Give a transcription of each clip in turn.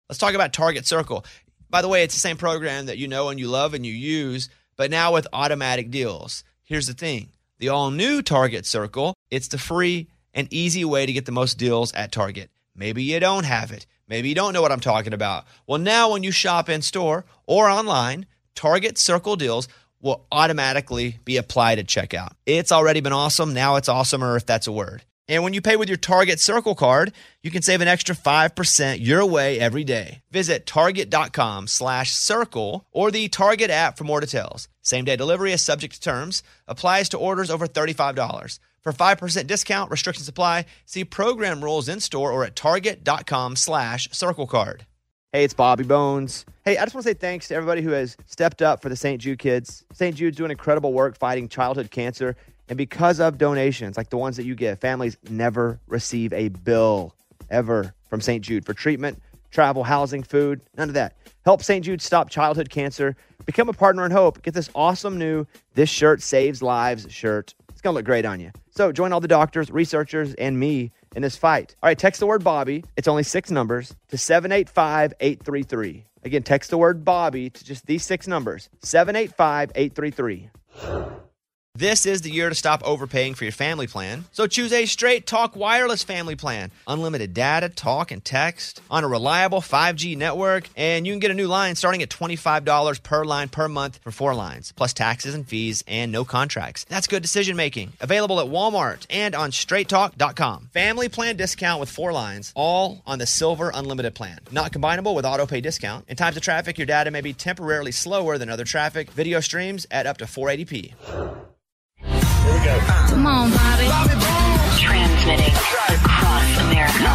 Let's talk about Target Circle. By the way, it's the same program that you know and you love and you use, but now with automatic deals. Here's the thing. The all-new Target Circle, it's the free and easy way to get the most deals at Target. Maybe you don't have it. Maybe you don't know what I'm talking about. Well, now when you shop in-store or online, Target Circle deals will automatically be applied at checkout. It's already been awesome. Now it's awesomer, if that's a word. And when you pay with your Target Circle card, you can save an extra 5% your way every day. Visit target.com/circle or the Target app for more details. Same-day delivery is subject to terms. Applies to orders over $35. For 5% discount, restrictions apply. See program rules in-store or at target.com/circle card. Hey, it's Bobby Bones. Hey, I just want to say thanks to everybody who has stepped up for the St. Jude kids. St. Jude's doing incredible work fighting childhood cancer. And because of donations like the ones that you give, families never receive a bill ever from St. Jude for treatment, travel, housing, food, none of that. Help St. Jude stop childhood cancer. Become a partner in hope. Get this awesome new This Shirt Saves Lives shirt. It's going to look great on you. So join all the doctors, researchers, and me in this fight. All right, text the word Bobby. It's only 6 numbers to 785-833. Again, text the word Bobby to just these 6 numbers, 785-833. This is the year to stop overpaying for your family plan. So choose a Straight Talk Wireless family plan. Unlimited data, talk, and text on a reliable 5G network. And you can get a new line starting at $25 per line per month for 4 lines, plus taxes and fees and no contracts. That's good decision making. Available at Walmart and on straighttalk.com. Family plan discount with 4 lines, all on the Silver Unlimited plan. Not combinable with auto pay discount. In times of traffic, your data may be temporarily slower than other traffic. Video streams at up to 480p. Here we go. Come on, Bobby. Transmitting across America.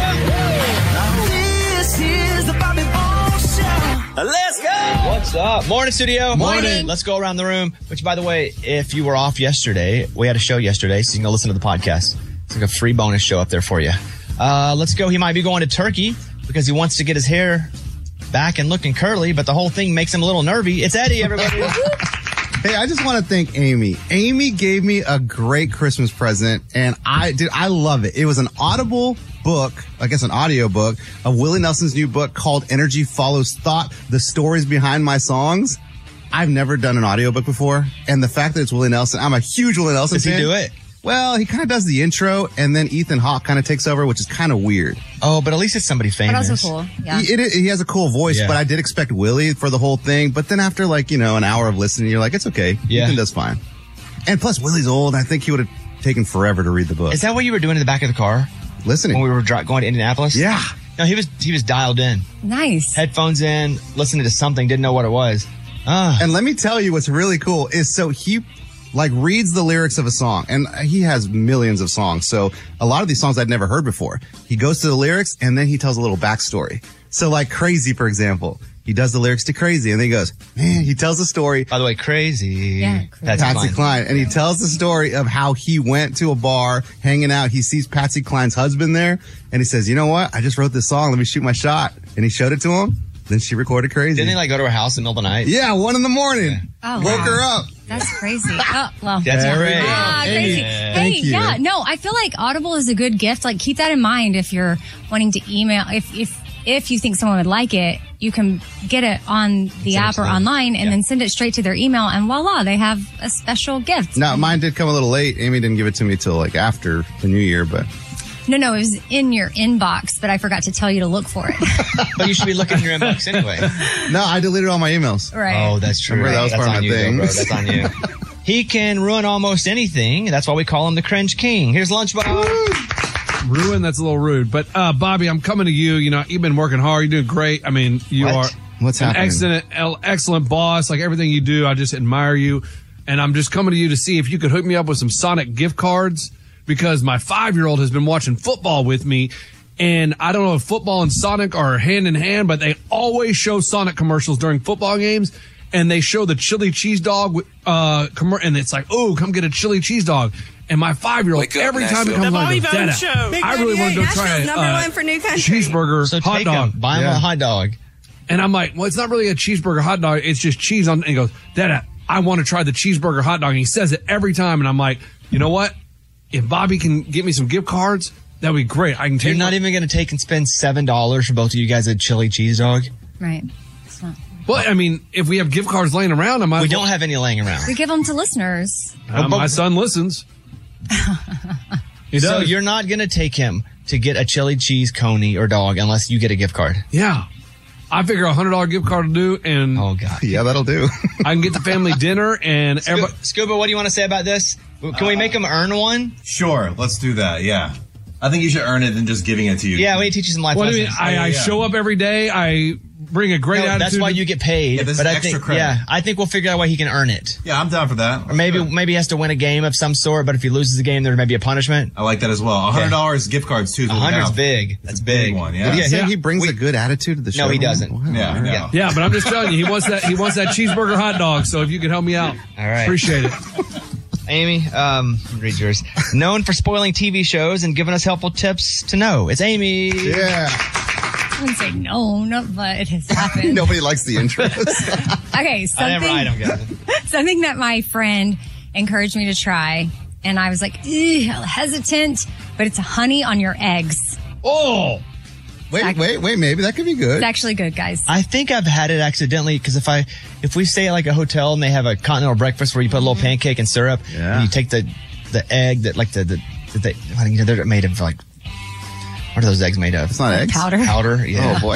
This is the Bobby Bones Show. Let's go. What's up? Morning, studio. Morning. Let's go around the room. Which, by the way, if you were off yesterday, we had a show yesterday, so you can go listen to the podcast. It's like a free bonus show up there for you. Let's go. He might be going to Turkey because he wants to get his hair back and looking curly, but the whole thing makes him a little nervy. It's Eddie, everybody. Hey, I just want to thank Amy. Amy gave me a great Christmas present, and I love it. It was an Audible book, I guess an audio book, of Willie Nelson's new book called Energy Follows Thought, the stories behind my songs. I've never done an audiobook before, and the fact that it's Willie Nelson, I'm a huge Willie Nelson fan. Does he do it? Well, he kind of does the intro, and then Ethan Hawke kind of takes over, which is kind of weird. Oh, but at least it's somebody famous. But also cool. Yeah. He has a cool voice, Yeah. but I did expect Willie for the whole thing. But then after an hour of listening, you're like, it's okay. Yeah. Ethan does fine. And plus, Willie's old. I think he would have taken forever to read the book. Is that what you were doing in the back of the car Listening. when we were going to Indianapolis? Yeah. No, he was dialed in. Nice. Headphones in, listening to something, didn't know what it was. And let me tell you what's really cool is so he reads the lyrics of a song, and he has millions of songs. So a lot of these songs I'd never heard before. He goes to the lyrics and then he tells a little backstory. So Crazy, for example, he does the lyrics to Crazy and then he goes, man, he tells the story. By the way, Crazy. Yeah, Crazy. Patsy Cline. And he tells the story of how he went to a bar, hanging out. He sees Patsy Cline's husband there and he says, you know what? I just wrote this song. Let me shoot my shot. And he showed it to him. Then she recorded Crazy. Didn't they go to her house in the middle of the night? Yeah, 1 a.m. Oh, Woke wow. her up. That's crazy. Oh, well. That's great. Crazy. Yeah. Hey, Thank you. yeah, no, I feel like Audible is a good gift. Keep that in mind if you're wanting to email. If you think someone would like it, you can get it on the app or online and then send it straight to their email, and voila, they have a special gift. Now, mine did come a little late. Amy didn't give it to me till after the new year, but No, it was in your inbox, but I forgot to tell you to look for it. But you should be looking in your inbox anyway. no, I deleted all my emails. Right. Oh, that's true. Remember, that was That's part of on my you, thing. though, bro. That's on you. He can ruin almost anything. That's why we call him the Cringe King. Here's Lunchbox. Ruin, that's a little rude. But, Bobby, I'm coming to you. You've been working hard. You're doing great. I mean, you What? are What's an happening? excellent boss. Everything you do, I just admire you. And I'm just coming to you to see if you could hook me up with some Sonic gift cards because my 5-year-old has been watching football with me. And I don't know if football and Sonic are hand in hand, but they always show Sonic commercials during football games. And they show the chili cheese dog, and it's like, oh, come get a chili cheese dog. And my 5-year-old, every time it comes on, Bobby goes, Bones Dada, Show. I really want to go try Nashville's number one for new country. cheeseburger So hot take dog. him. Buy him a hot dog. And I'm like, well, it's not really a cheeseburger hot dog. It's just cheese on. And he goes, Dada, I want to try the cheeseburger hot dog. And he says it every time. And I'm like, you know what? If Bobby can get me some gift cards, That'd be great. I can take. You're not even going to take and spend $7 for both of you guys a chili cheese dog? Right. It's not. Well, I mean, if we have gift cards laying around, I might. We don't have any laying around. We give them to listeners. My son listens. He does. So you're not going to take him to get a chili cheese coney or dog unless you get a gift card. Yeah. I figure $100 gift card will do, and Oh, God. Yeah, that'll do. I can get the family dinner, and everybody. Scuba, what do you want to say about this? Can we make him earn one? Sure, let's do that. Yeah, I think you should earn it than just giving it to you. Yeah, we need to teach you some life What do you lessons. mean? I show up every day. I bring a great attitude. That's why you get paid. Yeah, this but is I extra think, credit. yeah, I think we'll figure out a way he can earn it. Yeah, I'm down for that. Or maybe he has to win a game of some sort, but if he loses the game, there may be a punishment. I like that as well. $100 gift cards too. 100's big. That's big. One. Did Yeah. he say yeah. he brings a good attitude to the show? No, he doesn't. Wow. Yeah, I know. Yeah, but I'm just telling you, he wants that cheeseburger hot dog. So if you could help me out, All right. appreciate it. Amy, read yours. Known for spoiling TV shows and giving us helpful tips to know. It's Amy. Yeah. I wouldn't say no, but it has happened. Nobody likes the intros. Okay, I don't get it. something that my friend encouraged me to try, and I was like, hesitant, but it's honey on your eggs. Oh, wait, maybe that could be good. It's actually good, guys. I think I've had it accidentally because if we stay at like a hotel and they have a continental breakfast where you put a little pancake and syrup and you take the egg that like they're made of like, what are those eggs made of? It's not eggs. Powder. Yeah. Oh boy.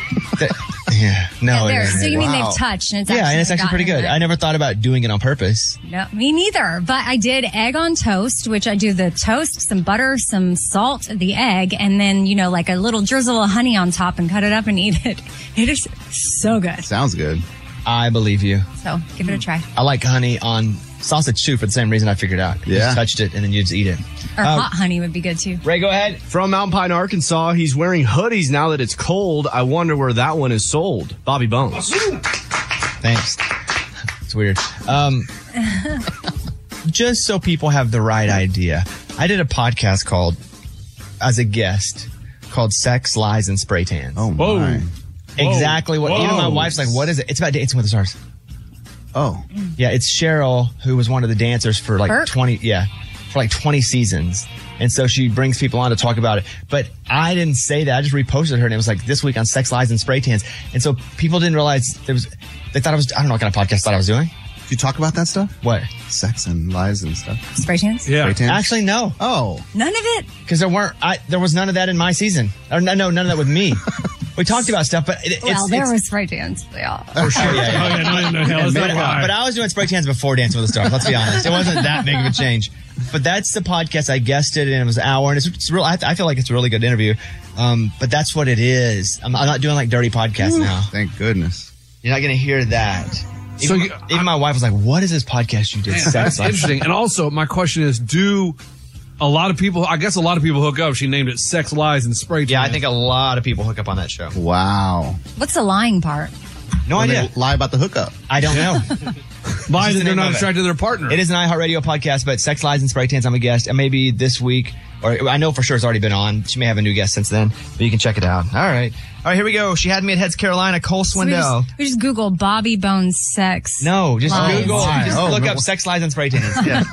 Yeah. No. There. So you mean Wow. they've touched, and it's Yeah, and it's actually gotten pretty good. in there. I never thought about doing it on purpose. No, me neither. But I did egg on toast, which I do the toast, some butter, some salt, the egg, and then, like a little drizzle of honey on top and cut it up and eat it. It is so good. Sounds good. I believe you. So give it a try. I like honey on sausage too for the same reason I figured out. You Yeah. just touched it and then you just eat it. Or hot honey would be good too. Ray, go ahead. From Mountain Pine, Arkansas, he's wearing hoodies now that it's cold. I wonder where that one is sold. Bobby Bones. Thanks. It's weird. Just so people have the right idea, I did a podcast as a guest, called Sex, Lies, and Spray Tans. Oh my. Whoa. Exactly what, even my wife's like, what is it? It's about Dancing with the Stars. Oh. Yeah, it's Cheryl, who was one of the dancers for like Burke? 20 seasons. And so she brings people on to talk about it. But I didn't say that. I just reposted her and it was like this week on Sex, Lies, and Spray Tans. And so people didn't realize they thought I don't know what kind of podcast I thought I was doing. Do you talk about that stuff? What? Sex and lies and stuff? Spray tans? yeah. Spray tans? Actually, no. Oh. None of it? Because there was none of that in my season. Or no, none of that with me. We talked about stuff, but There was spray tans. Yeah. for sure. Yeah. Oh, yeah, no, hell, it's But, not lie. but I was doing spray tans before Dancing with the Stars. Let's be honest. It wasn't that big of a change. But that's the podcast. I guested and it was an hour and it's real. I feel like it's a really good interview. But that's what it is. I'm not doing like dirty podcasts now. Thank goodness. You're not going to hear that. So Even my wife was like, what is this podcast you did? Man, Sex that's Life? interesting. And also, my question is, a lot of people hook up. She named it Sex, Lies, and Spray Tans. Yeah, I think a lot of people hook up on that show. Wow. What's the lying part? No When idea. they lie about the hookup. I don't know. Lies the that they're name not of it. attracted to their partner. It is an iHeartRadio podcast, but Sex, Lies, and Spray Tans, I'm a guest. And maybe this week, or I know for sure it's already been on. She may have a new guest since then, but you can check it out. All right, here we go. She had me at Heads Carolina, Cole So Swindell. we just Google Bobby Bones sex. No, just Lies. Google, just Oh, look no. up Sex, Lies, and Spray Tans. Yeah.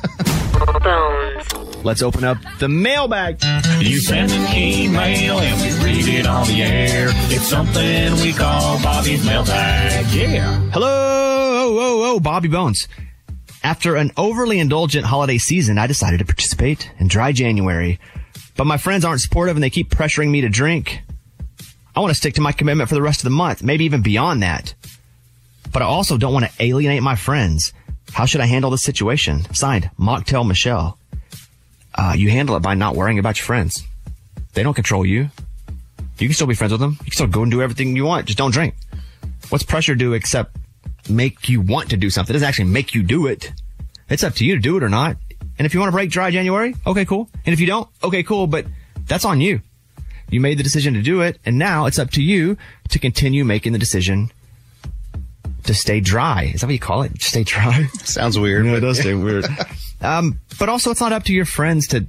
Let's open up the mailbag. You send an email and we read it on the air. It's something we call Bobby's mailbag. Yeah. Hello, Bobby Bones. After an overly indulgent holiday season, I decided to participate in Dry January. But my friends aren't supportive and they keep pressuring me to drink. I want to stick to my commitment for the rest of the month, maybe even beyond that. But I also don't want to alienate my friends. How should I handle this situation? Signed, Mocktail Michelle. You handle it by not worrying about your friends. They don't control you. You can still be friends with them. You can still go and do everything you want. Just don't drink. What's pressure do except make you want to do something? It doesn't actually make you do it. It's up to you to do it or not. And if you want to break Dry January, okay, cool. And if you don't, okay, cool. But that's on you. You made the decision to do it. And now it's up to you to continue making the decision to stay dry. Is that what you call it? Stay dry? Sounds weird. Yeah, it does stay weird. But also it's not up to your friends to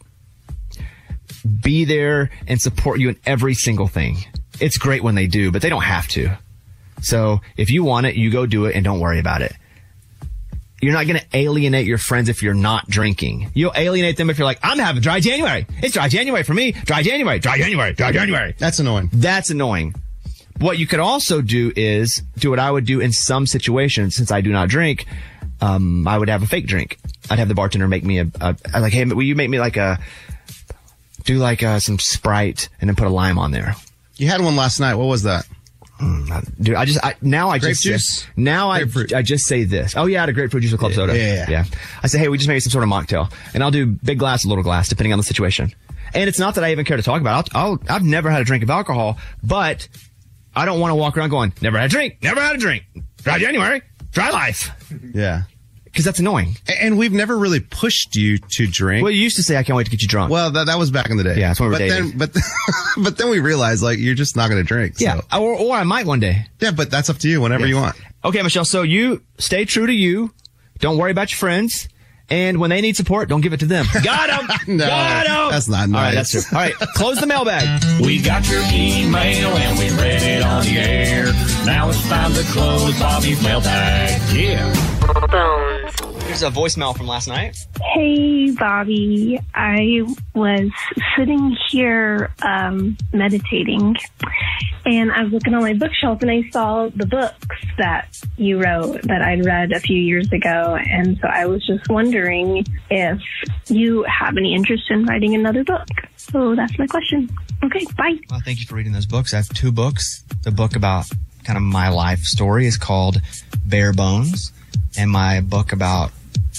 be there and support you in every single thing. It's great when they do, but they don't have to. So if you want it, you go do it and don't worry about it. You're not going to alienate your friends if you're not drinking. You'll alienate them if you're like, I'm having dry January. It's dry January for me. Dry January, dry January, dry January. That's annoying. That's annoying. What you could also do is do what I would do in some situations. Since I do not drink, I would have a fake drink. I'd have the bartender make me like, hey, will you make me like some Sprite and then put a lime on there? You had one last night. What was that? Dude, I just say this. Oh yeah, I had a grapefruit juice with club soda. Yeah. I say, hey, we just made some sort of mocktail, and I'll do big glass, little glass, depending on the situation. And it's not that I even care to talk about it. I've never had a drink of alcohol, but I don't want to walk around going, never had a drink, dry January, dry life. Yeah. Because that's annoying. And we've never really pushed you to drink. Well, you used to say, I can't wait to get you drunk. Well, that was back in the day. Yeah, that's when we were dating. But then we realized, like, you're just not going to drink. Yeah, so. or I might one day. Yeah, but that's up to you whenever you want. Okay, Michelle, so you stay true to you. Don't worry about your friends. And when they need support, don't give it to them. Got him! No, got him! That's not nice. All right, that's true. All right, close the mailbag. We got your email and we read it on the air. Now it's time to close Bobby's mailbag. Yeah. Here's a voicemail from last night. Hey, Bobby. I was sitting here meditating, and I was looking on my bookshelf, and I saw the books that you wrote that I'd read a few years ago, and so I was just wondering if you have any interest in writing another book. So that's my question. Okay, bye. Well, thank you for reading those books. I have 2 books. The book about kind of my life story is called Bare Bones, and my book about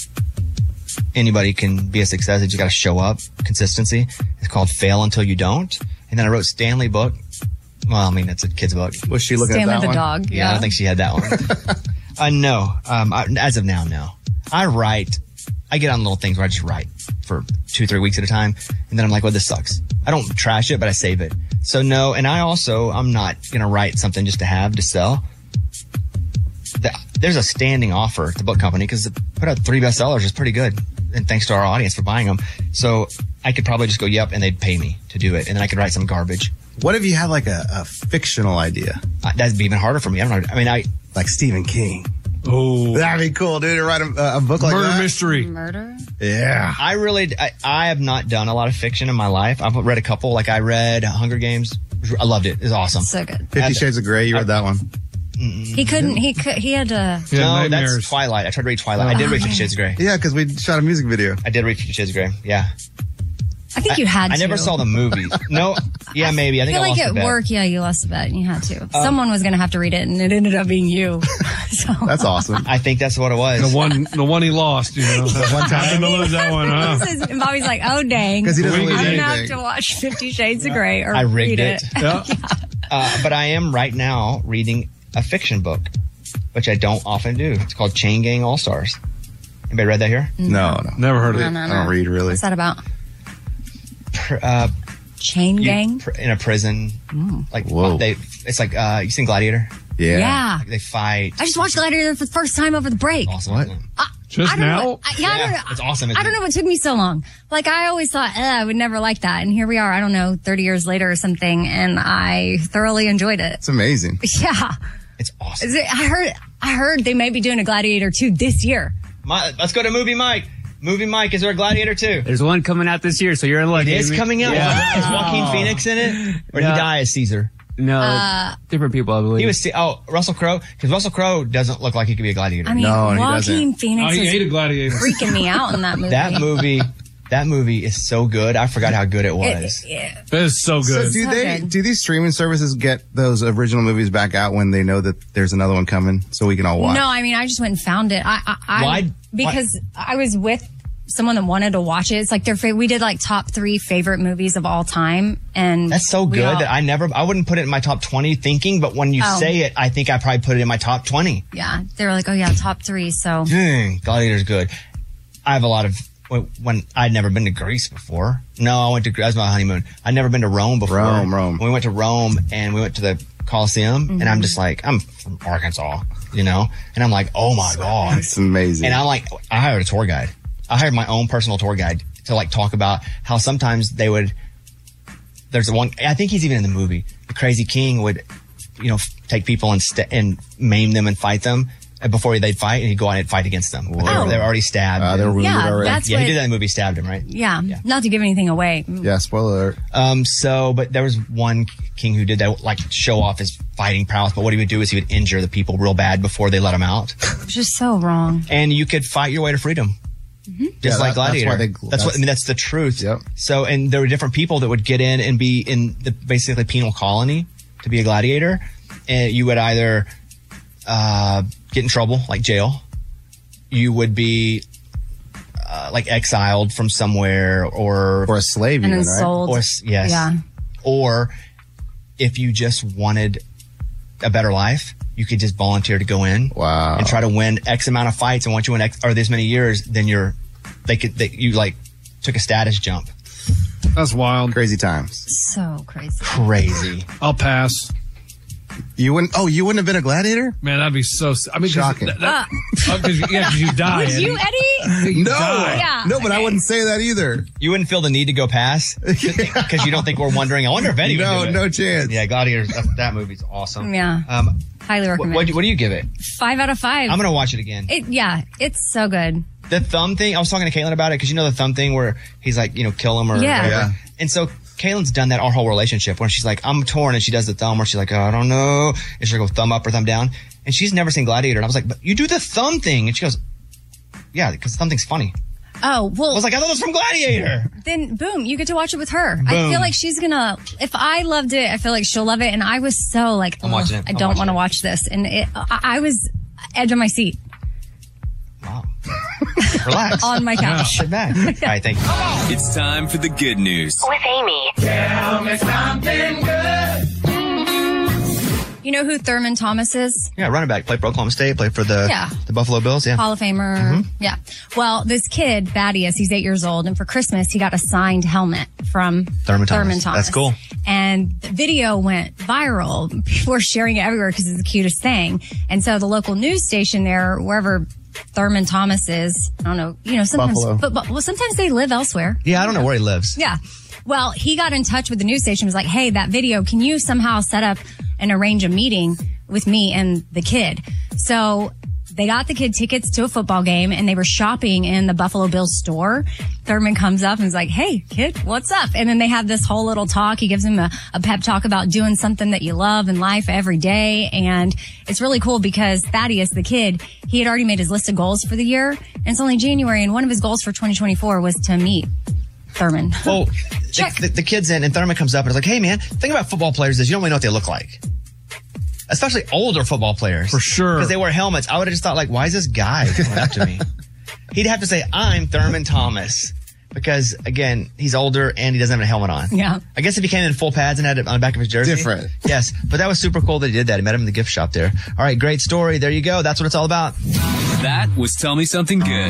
anybody can be a success. You just got to show up. Consistency. It's called Fail Until You Don't. And then I wrote Stanley book. Well, I mean, it's a kid's book. Was she looking Stanley at that the one? dog. Yeah, I don't think she had that one. No. As of now, no. I write. I get on little things where I just write for 2-3 weeks at a time. And then I'm like, well, this sucks. I don't trash it, but I save it. So no. And I'm not going to write something just to sell. There's a standing offer at the book company because put out 3 bestsellers is pretty good. And thanks to our audience for buying them. So I could probably just go, yep, and they'd pay me to do it. And then I could write some garbage. What if you had like a fictional idea? That'd be even harder for me. I don't know. I mean, like Stephen King. Oh, that'd be cool, dude, to write a book like that. Murder mystery. Murder? Yeah. I have not done a lot of fiction in my life. I've read a couple. Like I read Hunger Games. I loved it. It's awesome. So good. 50 Shades of Grey. You read that one? He had to. No, that's Twilight. I tried to read Twilight. I did read 50 Shades of Grey. Yeah, because we shot a music video. I did read 50 Shades of Grey. Yeah. I think you had to. I never saw the movies. No. Yeah, maybe. I think feel I like lost at a bet. work, yeah, you lost a bet and you had to. Someone was going to have to read it and it ended up being you. So. That's awesome. I think that's what it was. The one he lost, you know. One time happened to lose that one, huh? And Bobby's like, oh, dang. Because he doesn't lose I'm going to anything. have to watch 50 Shades of Grey or I rigged read it. Yeah. But I am right now reading a fiction book, which I don't often do. It's called Chain Gang All-Stars. Anybody read that here? No. Never heard of it. No. I don't read really. What's that about? Chain gang? In a prison. Like, Whoa. it's like, you seen Gladiator? Yeah. Like they fight. I just watched Gladiator for the first time over the break. Awesome. What? Just I don't now? know. I don't know. It's awesome. I don't know what took me so long. Like, I always thought, I would never like that. And here we are, I don't know, 30 years later or something. And I thoroughly enjoyed it. It's amazing. Yeah. It's awesome. I heard they may be doing a Gladiator 2 this year. Let's go to Movie Mike. Movie Mike, is there a Gladiator 2? There's one coming out this year, so you're in luck. It is Amy. coming out. Yeah. Is Joaquin Phoenix in it? Or did he die as Caesar? No, different people, I believe. He was, Russell Crowe, because Russell Crowe doesn't look like he could be a gladiator. I mean, No, he Joaquin doesn't. Phoenix He is ate a gladiator. freaking me out in that movie. That movie is so good. I forgot how good it was. It is so good. So do these streaming services get those original movies back out when they know that there's another one coming so we can all watch? No, I mean, I just went and found it. Why? Because I was with someone that wanted to watch it. It's like we did like top 3 favorite movies of all time. And That's so good that I wouldn't put it in my top 20 thinking, but when you say it, I think I probably put it in my top 20. Yeah. They were like, oh yeah, top 3. So. Gladiator's good. I have a lot of, when I'd never been to Greece before. No, I went to, that was my honeymoon. I'd never been to Rome before. Rome. We went to Rome and we went to the Colosseum and I'm just like, I'm from Arkansas, you know? And I'm like, oh my God. It's amazing. And I'm like, I hired a tour guide. I hired my own personal tour guide to like talk about how sometimes they would, there's one, I think he's even in the movie, the Crazy King would, take people and maim them and fight them. before they'd fight, and he'd go on and fight against them. But they were already stabbed. They were wounded Yeah, already. that's Yeah, what, he did that in the movie, stabbed him, right? Yeah, not to give anything away. Yeah, spoiler alert. But there was one king who did that, like, show off his fighting prowess, but what he would do is he would injure the people real bad before they let him out. It's just so wrong. And you could fight your way to freedom. Just like Gladiator. That's the truth. Yep. So, and there were different people that would get in and be in the basically penal colony to be a gladiator. And you would either get in trouble, like jail. You would be like exiled from somewhere, or a slave, and even, then sold. Or, yes. Yeah. Or if you just wanted a better life, you could just volunteer to go in and try to win X amount of fights. And once you win X or this many years, then you like took a status jump. That's wild. Crazy times. So crazy. Crazy. I'll pass. You wouldn't have been a gladiator? Man, that'd be so, I mean, shocking. Because you die. Would you, Eddie? You No. die. Yeah. No, but I wouldn't say that either. You wouldn't feel the need to go pass because you don't think we're wondering. I wonder if Eddie would do it. No chance. Yeah, Gladiator. That movie's awesome. Yeah. Highly recommend. What do you give it? 5 out of 5. I'm gonna watch it again. It's so good. The thumb thing. I was talking to Caitlin about it because you know the thumb thing where he's like, kill him or whatever. Yeah. And so Caitlin's done that our whole relationship where she's like, I'm torn, and she does the thumb where she's like, I don't know, and she'll go thumb up or thumb down, and she's never seen Gladiator, and I was like, but you do the thumb thing, and she goes, yeah, because the thumb thing's funny. Oh, well. I was like, I thought it was from Gladiator. Then boom, you get to watch it with her. I Boom. feel like she's gonna, if I loved it, I feel like she'll love it. And I was so like, I'm watching it. I don't want to watch this. And I was edge of my seat. Wow. Relax. On my couch. Sit back. All right, thank you. It's time for the good news. With Amy. Tell me something good. You know who Thurman Thomas is? Yeah, running back. Played for Oklahoma State. Played for the Buffalo Bills. Yeah. Hall of Famer. Yeah. Well, this kid, Thaddeus, he's 8 years old. And for Christmas, he got a signed helmet from Thurman Thomas. That's cool. And the video went viral. People were sharing it everywhere because it's the cutest thing. And so the local news station there, wherever Thurman Thomas is, I don't know, sometimes, Buffalo. sometimes they live elsewhere. Yeah, I don't know where he lives. Yeah. Well, he got in touch with the news station, was like, hey, that video, can you somehow set up and arrange a meeting with me and the kid? So they got the kid tickets to a football game, and they were shopping in the Buffalo Bills store. Thurman comes up and is like, hey, kid, what's up? And then they have this whole little talk. He gives him a pep talk about doing something that you love in life every day. And it's really cool because Thaddeus, the kid, he had already made his list of goals for the year. And it's only January, and one of his goals for 2024 was to meet Thurman. Well, the kid's in, and Thurman comes up and is like, hey, man, the thing about football players is you don't really know what they look like. Especially older football players. For sure. Because they wear helmets. I would have just thought, like, why is this guy coming up to me? He'd have to say, I'm Thurman Thomas. Because, again, he's older and he doesn't have a helmet on. Yeah. I guess if he came in full pads and had it on the back of his jersey. Different. Yes. But that was super cool that he did that. He met him in the gift shop there. All right, great story. There you go. That's what it's all about. That was Tell Me Something Good.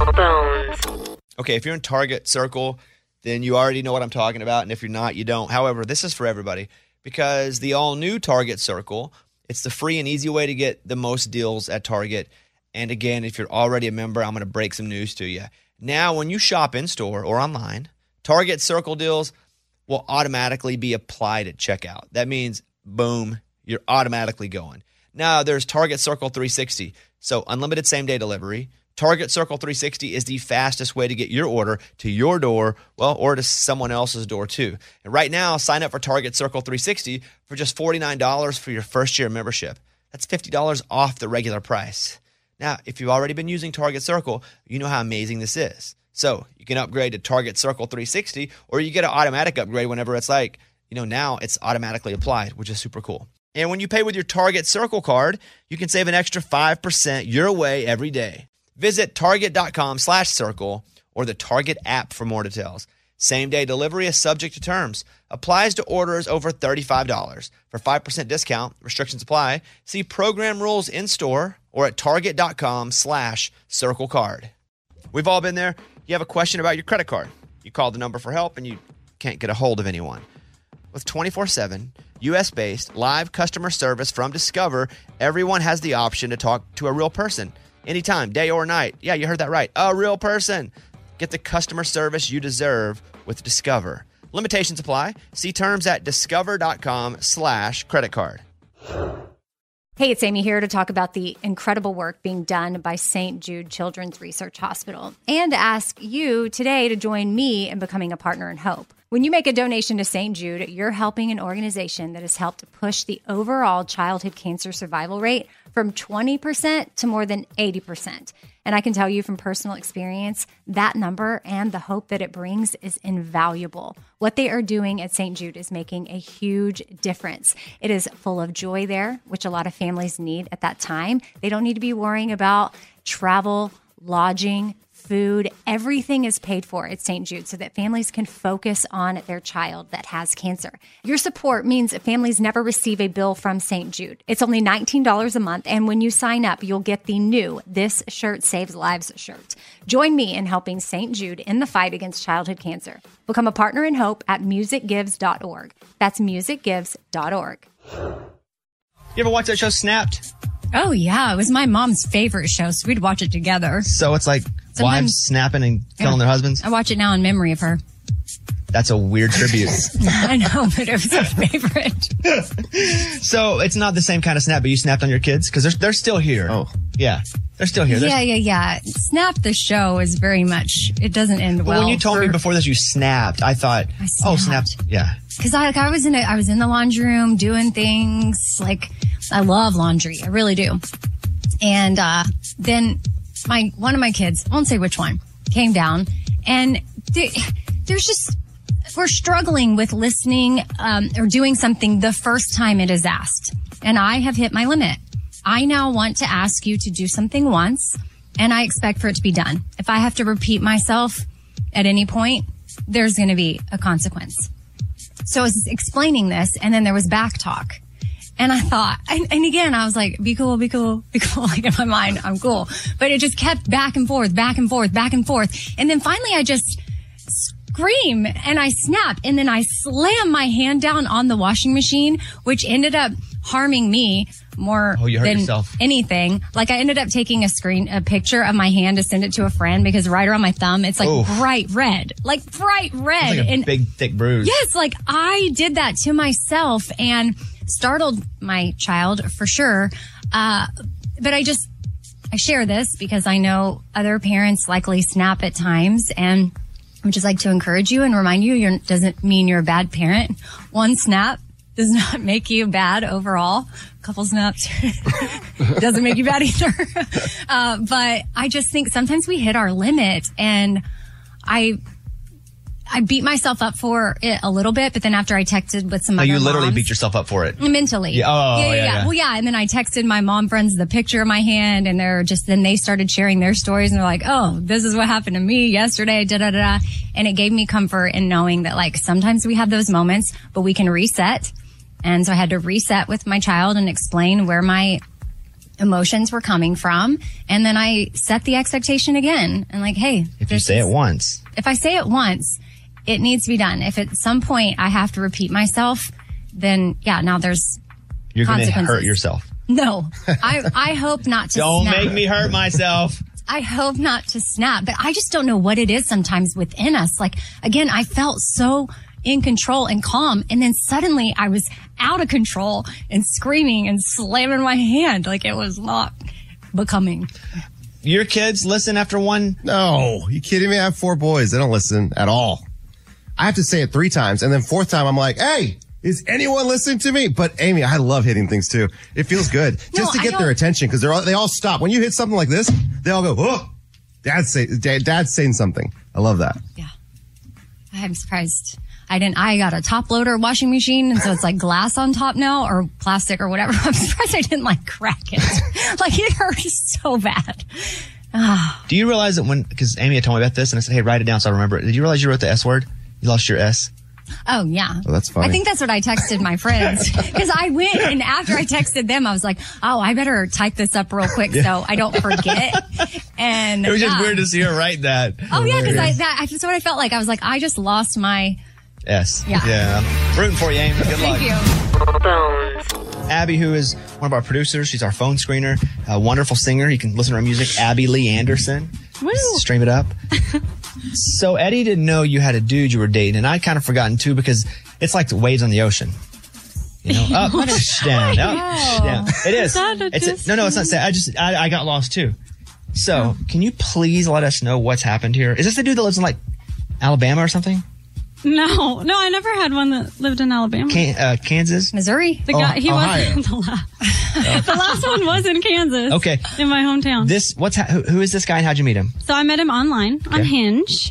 Okay, if you're in Target Circle, then you already know what I'm talking about. And if you're not, you don't. However, this is for everybody because the all-new Target Circle, it's the free and easy way to get the most deals at Target. And again, if you're already a member, I'm going to break some news to you. Now, when you shop in-store or online, Target Circle deals will automatically be applied at checkout. That means, boom, you're automatically going. Now, there's Target Circle 360, so unlimited same-day delivery. Target Circle 360 is the fastest way to get your order to your door, or to someone else's door too. And right now, sign up for Target Circle 360 for just $49 for your first year membership. That's $50 off the regular price. Now, if you've already been using Target Circle, you know how amazing this is. So you can upgrade to Target Circle 360, or you get an automatic upgrade whenever it's like, now it's automatically applied, which is super cool. And when you pay with your Target Circle card, you can save an extra 5% your way every day. Visit target.com/circle or the Target app for more details. Same-day delivery is subject to terms. Applies to orders over $35. For 5% discount, restrictions apply. See program rules in-store or at target.com/circle card. We've all been there. You have a question about your credit card. You call the number for help and you can't get a hold of anyone. With 24/7, U.S.-based live customer service from Discover, everyone has the option to talk to a real person. Anytime, day or night. Yeah, you heard that right. A real person. Get the customer service you deserve with Discover. Limitations apply. See terms at discover.com/credit card. Hey, it's Amy here to talk about the incredible work being done by St. Jude Children's Research Hospital and to ask you today to join me in becoming a partner in hope. When you make a donation to St. Jude, you're helping an organization that has helped push the overall childhood cancer survival rate from 20% to more than 80%. And I can tell you from personal experience, that number and the hope that it brings is invaluable. What they are doing at St. Jude is making a huge difference. It is full of joy there, which a lot of families need at that time. They don't need to be worrying about travel, lodging, food. Everything is paid for at St. Jude so that families can focus on their child that has cancer. Your support means families never receive a bill from St. Jude. It's only $19 a month, and when you sign up, you'll get the new This Shirt Saves Lives shirt. Join me in helping St. Jude in the fight against childhood cancer. Become a partner in hope at musicgives.org. That's musicgives.org. You ever watch that show Snapped? Oh, yeah. It was my mom's favorite show, so we'd watch it together. So it's like wives snapping and killing their husbands? I watch it now in memory of her. That's a weird tribute. I know, but it was her favorite. So it's not the same kind of snap, but you snapped on your kids? Because they're still here. Oh. Yeah. They're still here. Yeah. Snap the show is very much, it doesn't end well. When you told me before this you snapped, I thought, snapped. Yeah. Because I was in the laundry room doing things. Like, I love laundry. I really do. And then one of my kids, I won't say which one, came down, and we're struggling with listening or doing something the first time it is asked. And I have hit my limit. I now want to ask you to do something once, and I expect for it to be done. If I have to repeat myself at any point, there's going to be a consequence. So I was explaining this, and then there was back talk. And I thought, and again, I was like, be cool, be cool, be cool. Like in my mind, I'm cool. But it just kept back and forth, back and forth, back and forth. And then finally I just scream and I snap, and then I slam my hand down on the washing machine, which ended up harming me more than anything. Like I ended up taking a picture of my hand to send it to a friend because right around my thumb, it's like bright red. It's like a big, thick bruise. Yes, like I did that to myself and startled my child for sure. But I share this because I know other parents likely snap at times, and I would just like to encourage you and remind you, doesn't mean you're a bad parent. One snap does not make you bad overall. A couple snaps doesn't make you bad either. But I just think sometimes we hit our limit, and I beat myself up for it a little bit, but then after I texted with some other you literally moms, beat yourself up for it? Mentally. Yeah. Well, yeah. And then I texted my mom friends the picture of my hand, and then they started sharing their stories, and they're like, oh, this is what happened to me yesterday, da-da-da. And it gave me comfort in knowing that like sometimes we have those moments, but we can reset. And so I had to reset with my child and explain where my emotions were coming from. And then I set the expectation again. And like, hey, if I say it once, it needs to be done. If at some point I have to repeat myself, then now you're going to hurt yourself. No, I hope not to Don't snap. Make me hurt myself. I hope not to snap, but I just don't know what it is sometimes within us. Like, again, I felt so in control and calm, and then suddenly I was out of control and screaming and slamming my hand. Like, it was not becoming. Your kids listen after one? No, you kidding me? I have 4 boys. They don't listen at all. I have to say it 3 times, and then 4th time I'm like, hey, is anyone listening to me? But Amy, I love hitting things too. It feels good just to get their attention, because they all stop. When you hit something like this, they all go, oh, Dad's saying something. I love that. Yeah. I'm surprised. I got a top loader washing machine, and so it's like glass on top now, or plastic or whatever. I'm surprised I didn't like crack it. Like, it hurts so bad. Do you realize that because Amy had told me about this and I said, hey, write it down so I remember it. Did you realize you wrote the S word? You lost your S? Oh, yeah. Oh, that's funny. I think that's what I texted my friends. Because I went, and after I texted them, I was like, oh, I better type this up real quick so I don't forget. And it was just weird to see her write that. Oh, yeah, because that's what I felt like. I was like, I just lost my S. Yeah. Rooting for you, Amy. Good luck. Thank you. Abby, who is one of our producers, she's our phone screener, a wonderful singer. You can listen to her music, Abby Lee Anderson. Woo. Stream it up. So Eddie didn't know you had a dude you were dating, and I'd kind of forgotten too, because it's like the waves on the ocean. You know, up, down, up, down. It is. that a No, it's not sad. I got lost too. So, can you please let us know what's happened here? Is this the dude that lives in like Alabama or something? No, I never had one that lived in Alabama. Kansas? Missouri? The guy, he Ohio. wasn't the last one was in Kansas. Okay. In my hometown. Who is this guy and how'd you meet him? So I met him online on Hinge,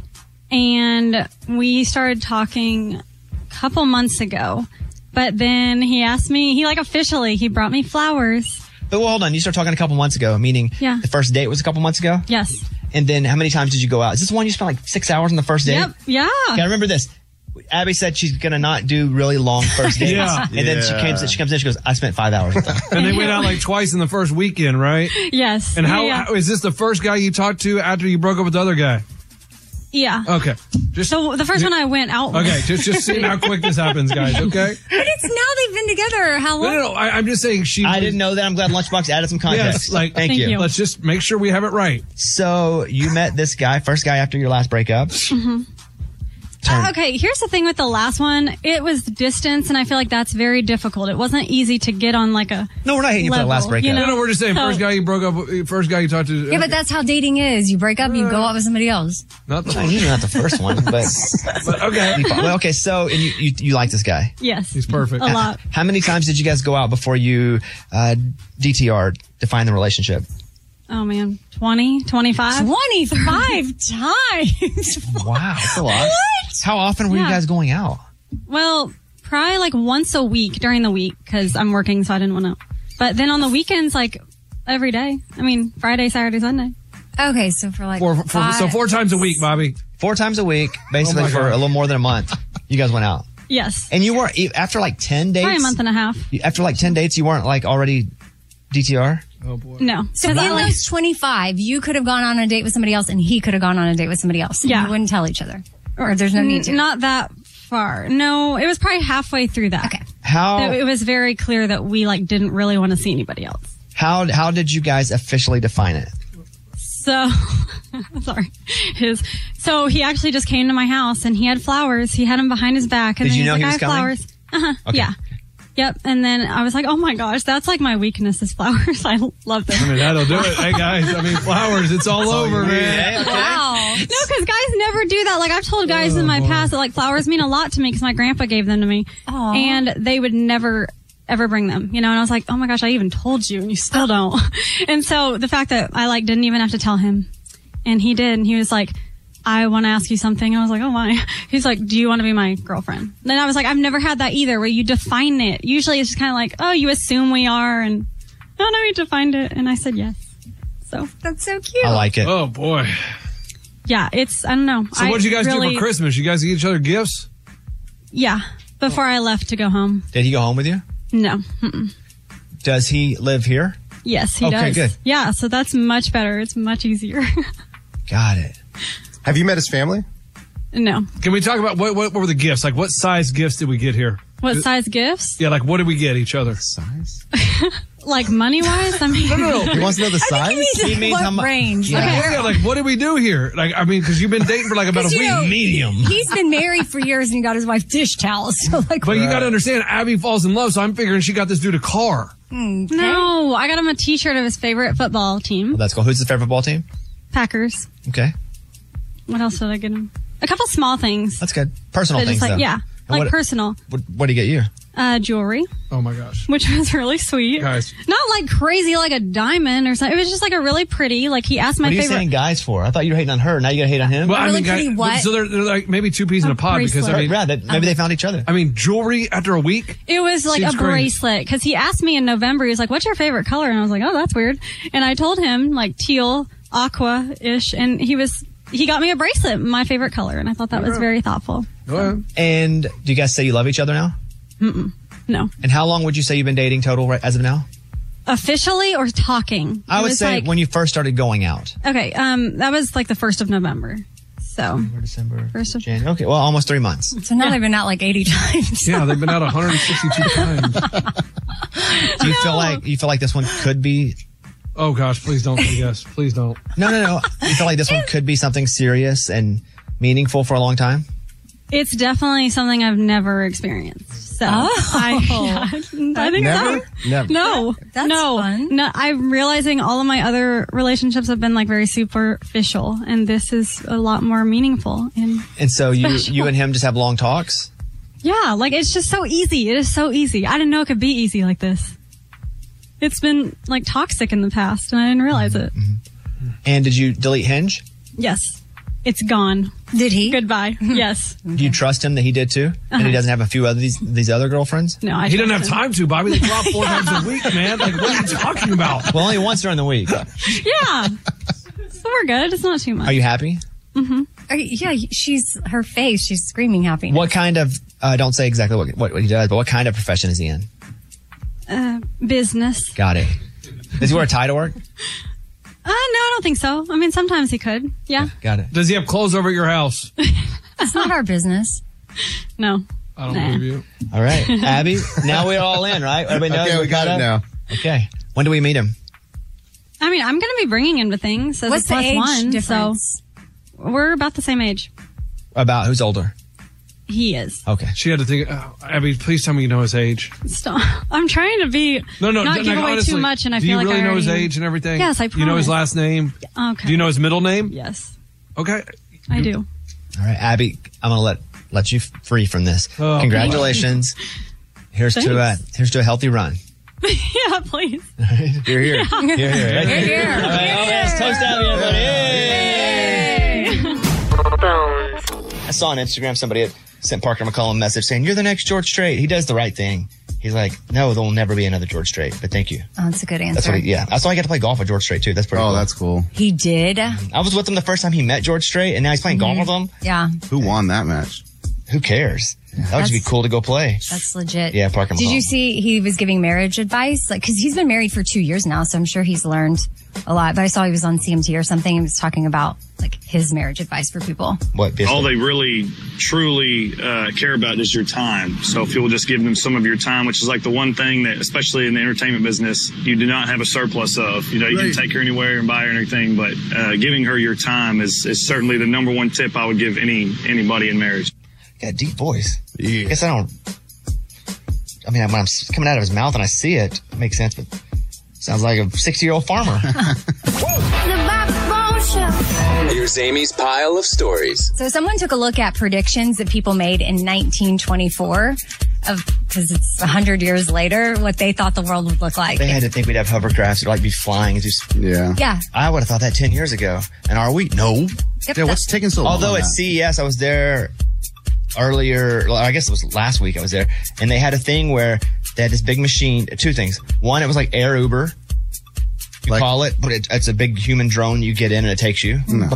and we started talking a couple months ago. But then he asked me, he brought me flowers. But hold on, you started talking a couple months ago, meaning the first date was a couple months ago? Yes. And then how many times did you go out? Is this the one you spent like 6 hours on the first date? Yep, yeah. Okay, I remember this. Abby said she's going to not do really long first dates. Yeah. And then she comes in, she goes, I spent 5 hours with them. And they went out like twice in the first weekend, right? Yes. And how is this the first guy you talked to after you broke up with the other guy? Yeah. Okay. So the first one I went out with. Okay, just see how quick this happens, guys, okay? But it's now they've been together. How long? No, I'm just saying I didn't know that. I'm glad Lunchbox added some context. Yes, Thank you. Let's just make sure we have it right. So you met this guy, first guy after your last breakup. Mm-hmm. Okay, here's the thing with the last one. It was distance, and I feel like that's very difficult. It wasn't easy to get on like a No, we're not hating you for the last breakup. No, we're just saying first guy you broke up with, first guy you talked to. Yeah, but that's how dating is. You break up, you go out with somebody else. Not the usually not the first one, but okay. Well, okay, so and you like this guy? Yes. He's perfect. A lot. How many times did you guys go out before you DTR, define the relationship? Oh man, 20, 25? 25 times. Wow, that's a lot. What? How often were you Yeah. guys going out? Well, probably like once a week during the week because I'm working, so I didn't want to. But then on the weekends, like every day. I mean, Friday, Saturday, Sunday. Okay, so for like so 4 times a week, Bobby. 4 times a week, basically for a little more than a month. You guys went out. Yes. And you weren't, after like 10 dates? Probably a month and a half. After like 10 dates, you weren't like already DTR? Oh boy. No. So in those 25, you could have gone on a date with somebody else and he could have gone on a date with somebody else. Yeah. You wouldn't tell each other. Or there's no need to. Not that far. No, it was probably halfway through that. Okay. How? It was very clear that we like didn't really want to see anybody else. How did you guys officially define it? So, sorry. So he actually just came to my house and he had flowers. He had them behind his back. And Did then you know like, he was I have coming? flowers. Uh-huh. Okay. Yeah. Yep. And then I was like, oh my gosh, that's like my weakness is flowers. I love them. I mean, that'll do it. Hey, guys, I mean, flowers, it's all over, man. Wow. No, because guys never do that. Like I've told guys in my past that like flowers mean a lot to me because my grandpa gave them to me. Aww. And they would never ever bring them, you know, and I was like, oh my gosh, I even told you and you still don't. And so the fact that I like didn't even have to tell him and he did, and he was like, I want to ask you something. I was like, oh my. He's like, do you want to be my girlfriend? Then I was like, I've never had that either where you define it. Usually it's just kind of like, oh, you assume we are, and no, you defined it. And I said yes. So that's so cute. I like it. Oh boy. Yeah, it's, I don't know. So what did you guys do for Christmas? You guys get each other gifts? Yeah, before I left to go home. Did he go home with you? No. Mm-mm. Does he live here? Yes, he does. Okay, good. Yeah, so that's much better. It's much easier. Got it. Have you met his family? No. Can we talk about what were the gifts? Like, what size gifts did we get here? What size gifts? Yeah, like, what did we get each other? Size? Like money-wise? I mean, No. He wants to know the size? He means what range. Yeah, like, what did we do here? Like, I mean, because you've been dating for like about a week. Medium. He's been married for years and he got his wife dish towels. So like, But you got to understand, Abby falls in love, so I'm figuring she got this dude a car. No, I got him a t-shirt of his favorite football team. Well, that's cool. Who's his favorite football team? Packers. Okay. What else did I get him? A couple small things. That's good. Personal But things, just like, though. yeah, And like personal. What did he get you? Jewelry, Oh my gosh. which was really sweet. Guys. Not like crazy like a diamond or something. It was just like a really pretty, like he asked my What are you favorite. saying guys for? I thought you were hating on her. Now you got to hate on him? Well, I Really mean, pretty what? so they're like maybe two peas in a pod because, I bracelet. mean, Yeah, maybe they found each other. I mean, jewelry after a week? It was like Seems a crazy. bracelet because he asked me in November. He was like, "What's your favorite color?" And I was like, "Oh, that's weird." And I told him like teal, aqua-ish, and he got me a bracelet, my favorite color, and I thought that was very thoughtful. Go ahead. And do you guys say you love each other now? No, And how long would you say you've been dating total right, as of now? officially or talking. I It would was say like, when you first started going out. okay. That was like the 1st of November. So December, 1st of January. Okay, well, almost 3 months. so now they've been out like 80 times. Yeah, they've been out 162 times. Do you feel like this one could be? Oh gosh, please don't say yes. Please don't. No. You feel like this one could be something serious and meaningful for a long time? It's definitely something I've never experienced. So I think Never? so. Never. No, That's no, fun. no. I'm realizing all of my other relationships have been like very superficial, and this is a lot more meaningful. And so you Special. and him just have long talks? Yeah, like it's just so easy. It is so easy. I didn't know it could be easy like this. It's been like toxic in the past, and I didn't realize it. And did you delete Hinge? Yes, it's gone. Did he? Goodbye. Yes. Do you trust him that he did too? And he doesn't have a few other these other girlfriends? No, He doesn't have time to, Bobby. They go out 4 times a week, man. Like, what are you talking about? Well, only once during the week. Yeah. So we're good. It's not too much. Are you happy? Yeah, her face. She's screaming happiness. What kind of, don't say exactly what he does, but what kind of profession is he in? Business. Got it. Does he wear a tie to work? No, I don't think so. I mean, sometimes he could. Yeah. Got it. Does he have clothes over at your house? It's not our business. No. I don't believe you. All right. Abby, now we're all in, right? Everybody knows Okay, we got it now. Okay. When do we meet him? I mean, I'm going to be bringing him to things. As What's a the plus age one, difference? So we're about the same age. About who's older? He is. Okay. She had to think, Abby, please tell me you know his age. Stop. I'm trying to be not give away honestly, too much, and I do feel you like really I know his already- age and everything? Yes, I You know his promise. last name? Okay. Do you know his middle name? Yes, Okay. I do. All right, Abby, I'm going to let you free from this. Oh, Congratulations. Here's to a healthy run. Yeah, please. You're here. Yeah. You're here. Right? Here, here. All right, oh, yes. Toast Abby, everybody. Hey. I saw on Instagram somebody had sent Parker McCollum a message saying, "You're the next George Strait." He does the right thing. He's like, "No, there will never be another George Strait." But thank you. Oh, that's a good answer. That's what yeah. I saw I got to play golf with George Strait too. That's pretty cool. Oh, that's cool. He did. I was with him the first time he met George Strait, and now he's playing golf with him. Yeah, Who won that match? Who cares? That would just be That's- cool to go play. that's legit. Yeah, Parker Did you McCollum. see he was giving marriage advice? Like, because he's been married for 2 years now, so I'm sure he's learned a lot. But I saw he was on CMT or something and was talking about like his marriage advice for people. What? All they really, truly care about is your time. So if you'll just give them some of your time, which is like the one thing that, especially in the entertainment business, you do not have a surplus of. You know, you can take her anywhere and buy her anything, but giving her your time is certainly the number one tip I would give anybody in marriage. Got a deep voice. Yeah. I guess I don't. I mean, when I'm coming out of his mouth and I see it, it makes sense, but sounds like a 60-year-old farmer. Here's Amy's pile of stories. So someone took a look at predictions that people made in 1924 because it's 100 years later, what they thought the world would look like. They had to think we'd have hovercrafts or like be flying. It's just, Yeah. I would have thought that 10 years ago. And are we? No. Yep, Yeah, what's taking so long Although on at that? CES, I was there earlier, I guess it was last week I was there, and they had a thing where they had this big machine, two things. One, it was like Air Uber. You call it, but it's a big human drone you get in and it takes you. No.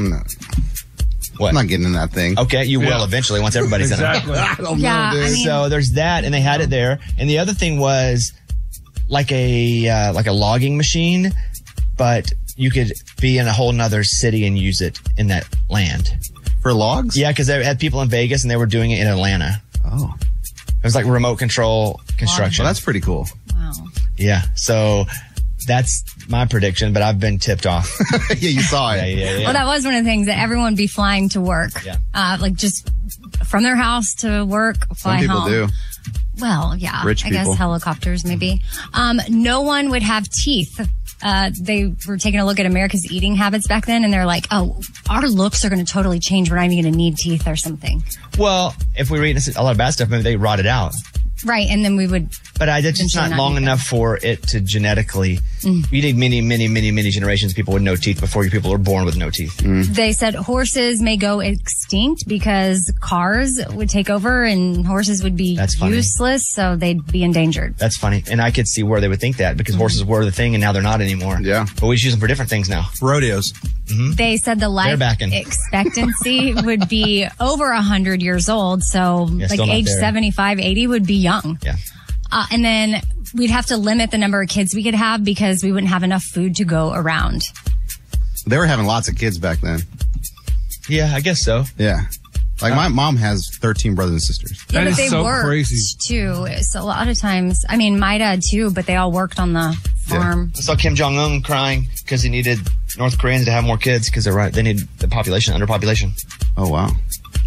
What? I'm not getting in that thing. Okay, you will eventually once everybody's Exactly. in it. I don't know, Yeah, dude. I mean- So there's that, and they had it there. And the other thing was like a logging machine, but you could be in a whole nother city and use it in that land. For logs? Yeah, because they had people in Vegas and they were doing it in Atlanta. Oh. It was like remote control construction. Well, that's pretty cool. Wow. Yeah. So that's my prediction, but I've been tipped off. Yeah, you saw it. Yeah. Well, that was one of the things that everyone would be flying to work. Yeah. Like just from their house to work, fly Some people home. do. Well, yeah. Rich I guess people. helicopters maybe. No one would have teeth. They were taking a look at America's eating habits back then, and they're like, "Oh, our looks are going to totally change. We're not even going to need teeth or something." Well, if we read a lot of bad stuff, maybe they rot it out. Right, and then we would. But it's just Eventually not not long need enough for it to genetically. You need many generations of people with no teeth before you people are born with no teeth. They said horses may go extinct because cars would take over and horses would be That's funny. useless, so they'd be endangered. That's funny. And I could see where they would think that because horses were the thing and now they're not anymore. Yeah. But we just use them for different things now. Rodeos. They said the life Barebacking. expectancy would be over 100 years old, so Yeah, like still not age there. 75, 80 would be young. Yeah. And then we'd have to limit the number of kids we could have because we wouldn't have enough food to go around. They were having lots of kids back then. Yeah, I guess so. Yeah. Like my mom has 13 brothers and sisters. Yeah, but they worked too. So a lot of times, I mean, my dad too, but they all worked on the farm. I saw Kim Jong-un crying because he needed North Koreans to have more kids because they need the population, underpopulation. Oh, wow.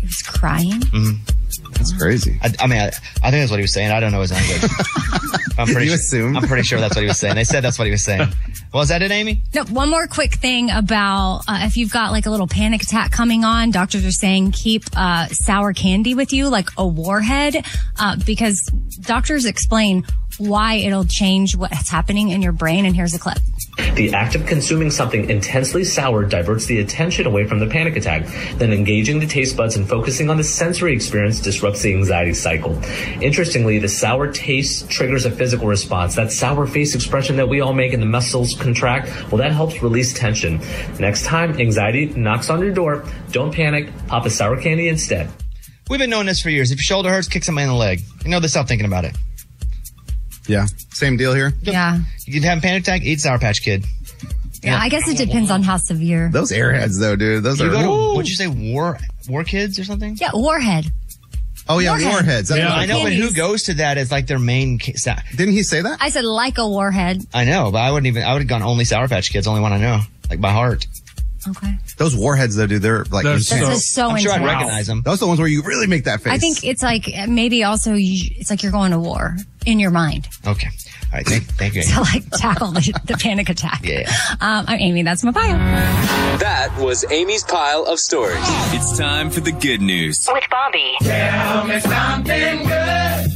He was crying. That's crazy. I think that's what he was saying. I don't know his language. You assume? I'm pretty sure that's what he was saying. They said that's what he was saying. Well, is that it, Amy? No, one more quick thing about if you've got like a little panic attack coming on, doctors are saying keep sour candy with you, like a warhead, because doctors explain why it'll change what's happening in your brain. And here's a clip. The act of consuming something intensely sour diverts the attention away from the panic attack. Then engaging the taste buds and focusing on the sensory experience disrupts the anxiety cycle. Interestingly, the sour taste triggers a physical response. That sour face expression that we all make and the muscles contract, well, that helps release tension. Next time anxiety knocks on your door, don't panic, pop a sour candy instead. We've been knowing this for years. If your shoulder hurts, kick somebody in the leg. You know, they stop thinking about it. Yeah. Same deal here. Yeah. You can have a panic attack, eat Sour Patch Kid. Yeah, I guess it depends on how severe. Those airheads, though, dude. Those are. What'd you say? War Kids or something? Yeah, Warhead. Oh, yeah, Warheads. Yeah, I know, but who goes to that as like their main? Didn't he say that? I said like a Warhead. I know, but I would have gone only Sour Patch Kids, only one I know, like by heart. Okay. Those Warheads, though, dude, they're like This is so I'm sure I'd intense. recognize them. Those are the ones where you really make that face. I think it's like maybe also it's like you're going to war in your mind Okay. All right. Thank you. Amy. to like tackle the panic attack. Yeah. I'm Amy. That's my bio. That was Amy's pile of stories. It's time for the good news. With Bobby. Tell me something good.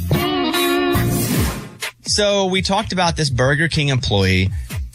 So we talked about this Burger King employee,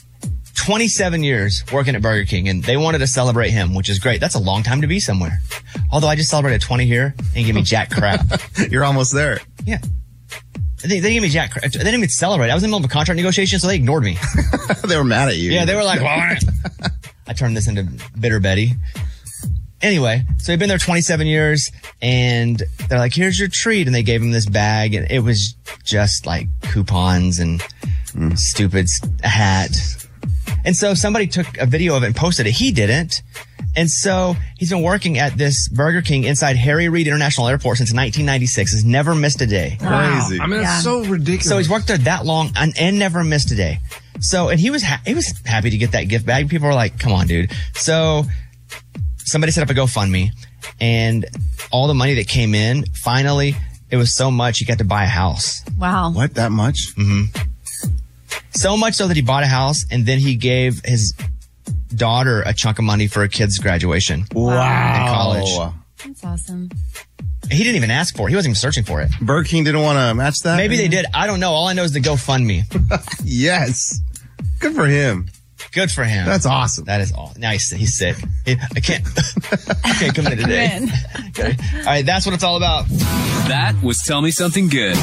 27 years working at Burger King, and they wanted to celebrate him, which is great. That's a long time to be somewhere. Although I just celebrated 20 here and give me jack crap. You're almost there. Yeah. They gave me jack crap. They didn't even celebrate. I was in the middle of a contract negotiation, so they ignored me. They were mad at you. Yeah, they were like, well, I turned this into Bitter Betty. Anyway, so he'd been there 27 years, and they're like, here's your treat. And they gave him this bag, and it was just like coupons and stupid hat. And so somebody took a video of it and posted it. He didn't. And so he's been working at this Burger King inside Harry Reid International Airport since 1996. Has never missed a day. Crazy. I mean, that's so ridiculous. So he's worked there that long and never missed a day. So, and he was happy to get that gift bag. People were like, come on, dude. So somebody set up a GoFundMe, and all the money that came in, finally, it was so much he got to buy a house. Wow. What? That much? Mm-hmm. So much so that he bought a house, and then he gave his daughter a chunk of money for a kid's graduation. Wow. In college. That's awesome. He didn't even ask for it. He wasn't even searching for it. Burger King didn't want to match that? Maybe they did. I don't know. All I know is the GoFundMe. Yes. Good for him. Good for him. That's awesome. That is awesome. Nice. He's sick. I can't come in today. Okay. All right. That's what it's all about. That was Tell Me Something Good.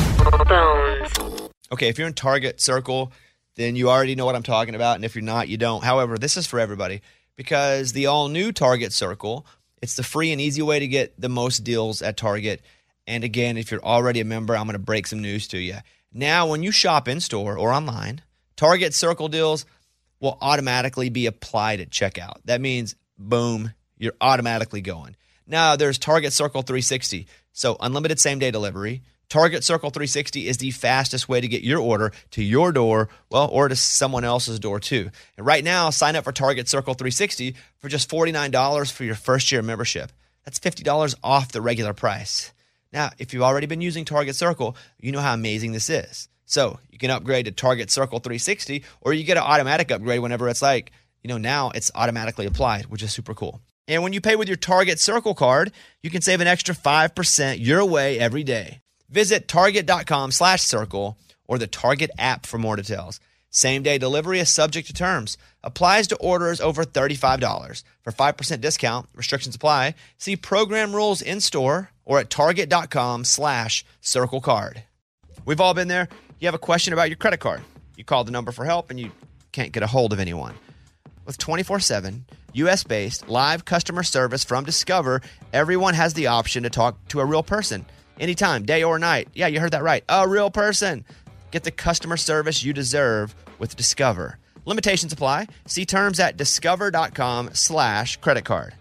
Okay, if you're in Target Circle, then you already know what I'm talking about. And if you're not, you don't. However, this is for everybody because the all-new Target Circle, it's the free and easy way to get the most deals at Target. And again, if you're already a member, I'm going to break some news to you. Now, when you shop in-store or online, Target Circle deals will automatically be applied at checkout. That means, boom, you're automatically going. Now, there's Target Circle 360, so unlimited same-day delivery. Target Circle 360 is the fastest way to get your order to your door, well, or to someone else's door too. And right now, sign up for Target Circle 360 for just $49 for your first year membership. That's $50 off the regular price. Now, if you've already been using Target Circle, you know how amazing this is. So you can upgrade to Target Circle 360, or you get an automatic upgrade whenever it's like, now it's automatically applied, which is super cool. And when you pay with your Target Circle card, you can save an extra 5% your way every day. Visit target.com/circle or the Target app for more details. Same-day delivery is subject to terms. Applies to orders over $35. For 5% discount, restrictions apply. See program rules in-store or at target.com/circle card. We've all been there. You have a question about your credit card. You call the number for help and you can't get a hold of anyone. With 24/7, U.S.-based live customer service from Discover, everyone has the option to talk to a real person. Anytime, day or night. Yeah, you heard that right. A real person. Get the customer service you deserve with Discover. Limitations apply. See terms at discover.com/credit card.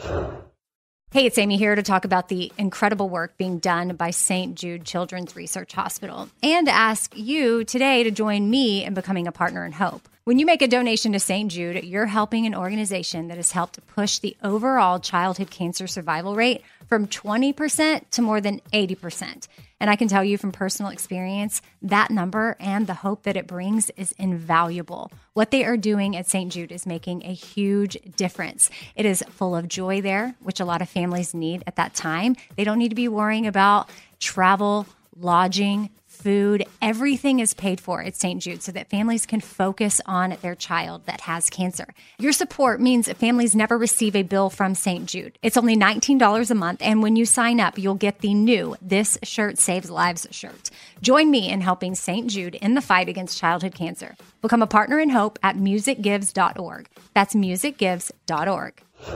Hey, it's Amy here to talk about the incredible work being done by St. Jude Children's Research Hospital and ask you today to join me in becoming a partner in hope. When you make a donation to St. Jude, you're helping an organization that has helped push the overall childhood cancer survival rate from 20% to more than 80%. And I can tell you from personal experience, that number and the hope that it brings is invaluable. What they are doing at St. Jude is making a huge difference. It is full of joy there, which a lot of families need at that time. They don't need to be worrying about travel, lodging, food. Everything is paid for at St. Jude so that families can focus on their child that has cancer. Your support means families never receive a bill from St. Jude. It's only $19 a month, and when you sign up, you'll get the new This Shirt Saves Lives shirt. Join me in helping St. Jude in the fight against childhood cancer. Become a partner in hope at musicgives.org. That's musicgives.org.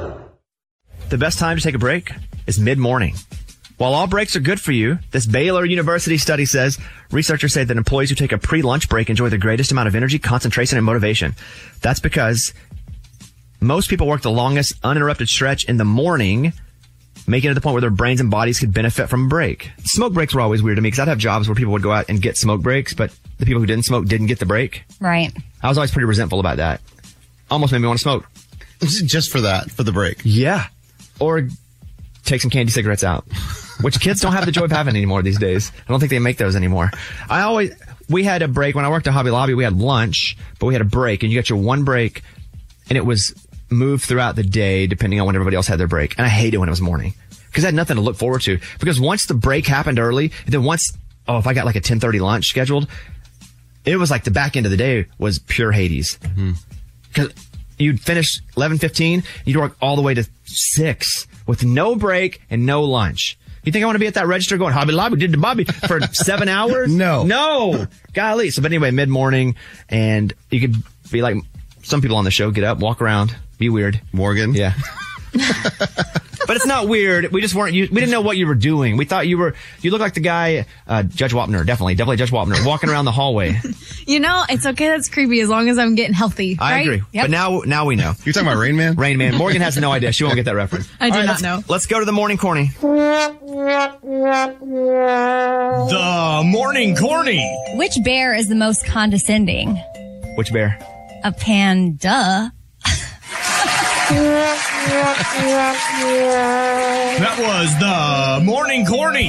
The best time to take a break is mid-morning. While all breaks are good for you, this Baylor University study says researchers say that employees who take a pre-lunch break enjoy the greatest amount of energy, concentration, and motivation. That's because most people work the longest uninterrupted stretch in the morning, making it to the point where their brains and bodies could benefit from a break. Smoke breaks were always weird to me because I'd have jobs where people would go out and get smoke breaks, but the people who didn't smoke didn't get the break. Right. I was always pretty resentful about that. Almost made me want to smoke. Just for that, for the break. Yeah. Or take some candy cigarettes out. Which kids don't have the joy of having anymore these days. I don't think they make those anymore. We had a break. When I worked at Hobby Lobby, we had lunch, but we had a break, and you got your one break, and it was moved throughout the day depending on when everybody else had their break. And I hated when it was morning because I had nothing to look forward to. Because once the break happened early, and then if I got like a 10:30 lunch scheduled, it was like the back end of the day was pure Hades. Because you'd finish 11:15, you'd work all the way to 6 with no break and no lunch. You think I want to be at that register going, Hobby Lobby did the Bobby for 7 hours? No. Golly. So, but anyway, mid-morning, and you could be like some people on the show, get up, walk around, be weird. Morgan? Yeah. But it's not weird. We just we didn't know what you were doing. We thought you look like the guy, Judge Wapner, definitely Judge Wapner, walking around the hallway. It's okay. That's creepy as long as I'm getting healthy. I agree. Yep. But now we know. You're talking about Rain Man? Rain Man. Morgan has no idea. She won't get that reference. I do not know. Let's go to the morning corny. The morning corny. Which bear is the most condescending? Which bear? A panda. That was the morning corny.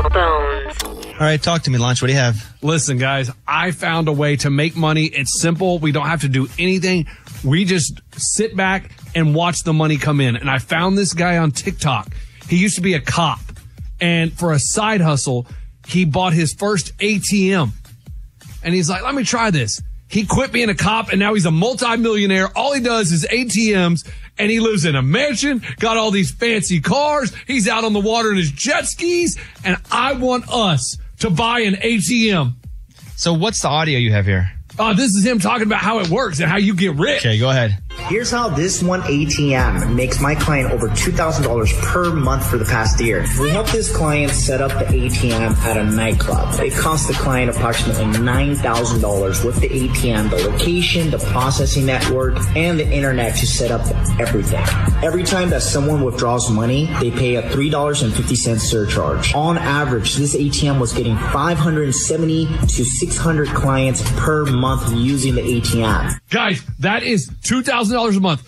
All right, talk to me, Lunch. What do you have? Listen, guys, I found a way to make money. It's simple. We don't have to do anything. We just sit back and watch the money come in. And I found this guy on TikTok. He used to be a cop. And for a side hustle, he bought his first ATM. And he's like, let me try this. He quit being a cop, and now he's a multimillionaire. All he does is ATMs, and he lives in a mansion, got all these fancy cars. He's out on the water in his jet skis, and I want us to buy an ATM. So what's the audio you have here? This is him talking about how it works and how you get rich. Okay, go ahead. Here's how this one ATM makes my client over $2,000 per month for the past year. We help this client set up the ATM at a nightclub. It costs the client approximately $9,000 with the ATM, the location, the processing network, and the internet to set up everything. Every time that someone withdraws money, they pay a $3.50 surcharge. On average, this ATM was getting 570 to 600 clients per month using the ATM. Guys, that is $2,000 a month,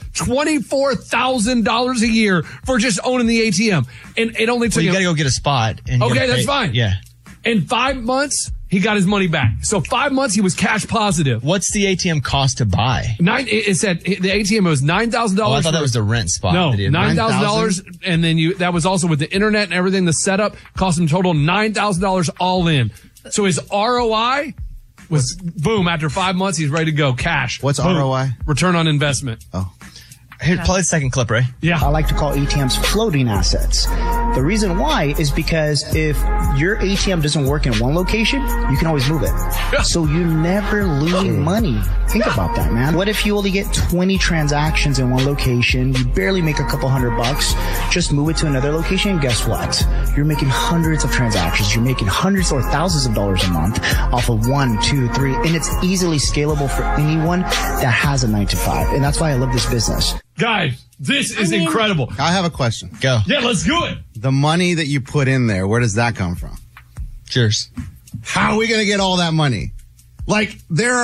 $24,000 a year for just owning the ATM. And it only took you got to go get a spot. Okay, that's fine. Yeah. In 5 months, he got his money back. So 5 months, he was cash positive. What's the ATM cost to buy? It said the ATM was $9,000. Oh, I thought that was the rent spot. No, $9,000. And then that was also with the internet and everything. The setup cost him total $9,000 all in. So his ROI was boom. After 5 months, he's ready to go. Cash. What's boom. ROI? Return on investment. Oh. Here, play the second clip, Ray. Yeah. I like to call ATMs floating assets. The reason why is because if your ATM doesn't work in one location, you can always move it. Yeah. So you're never losing money. Think about that, man. What if you only get 20 transactions in one location? You barely make a couple $100. Just move it to another location. Guess what? You're making hundreds of transactions. You're making hundreds or thousands of dollars a month off of 1, 2, 3. And it's easily scalable for anyone that has a 9-to-5. And that's why I love this business. Guys, this is incredible. I have a question. Go. Yeah, let's do it. The money that you put in there, where does that come from? Cheers. How are we going to get all that money? Like, there are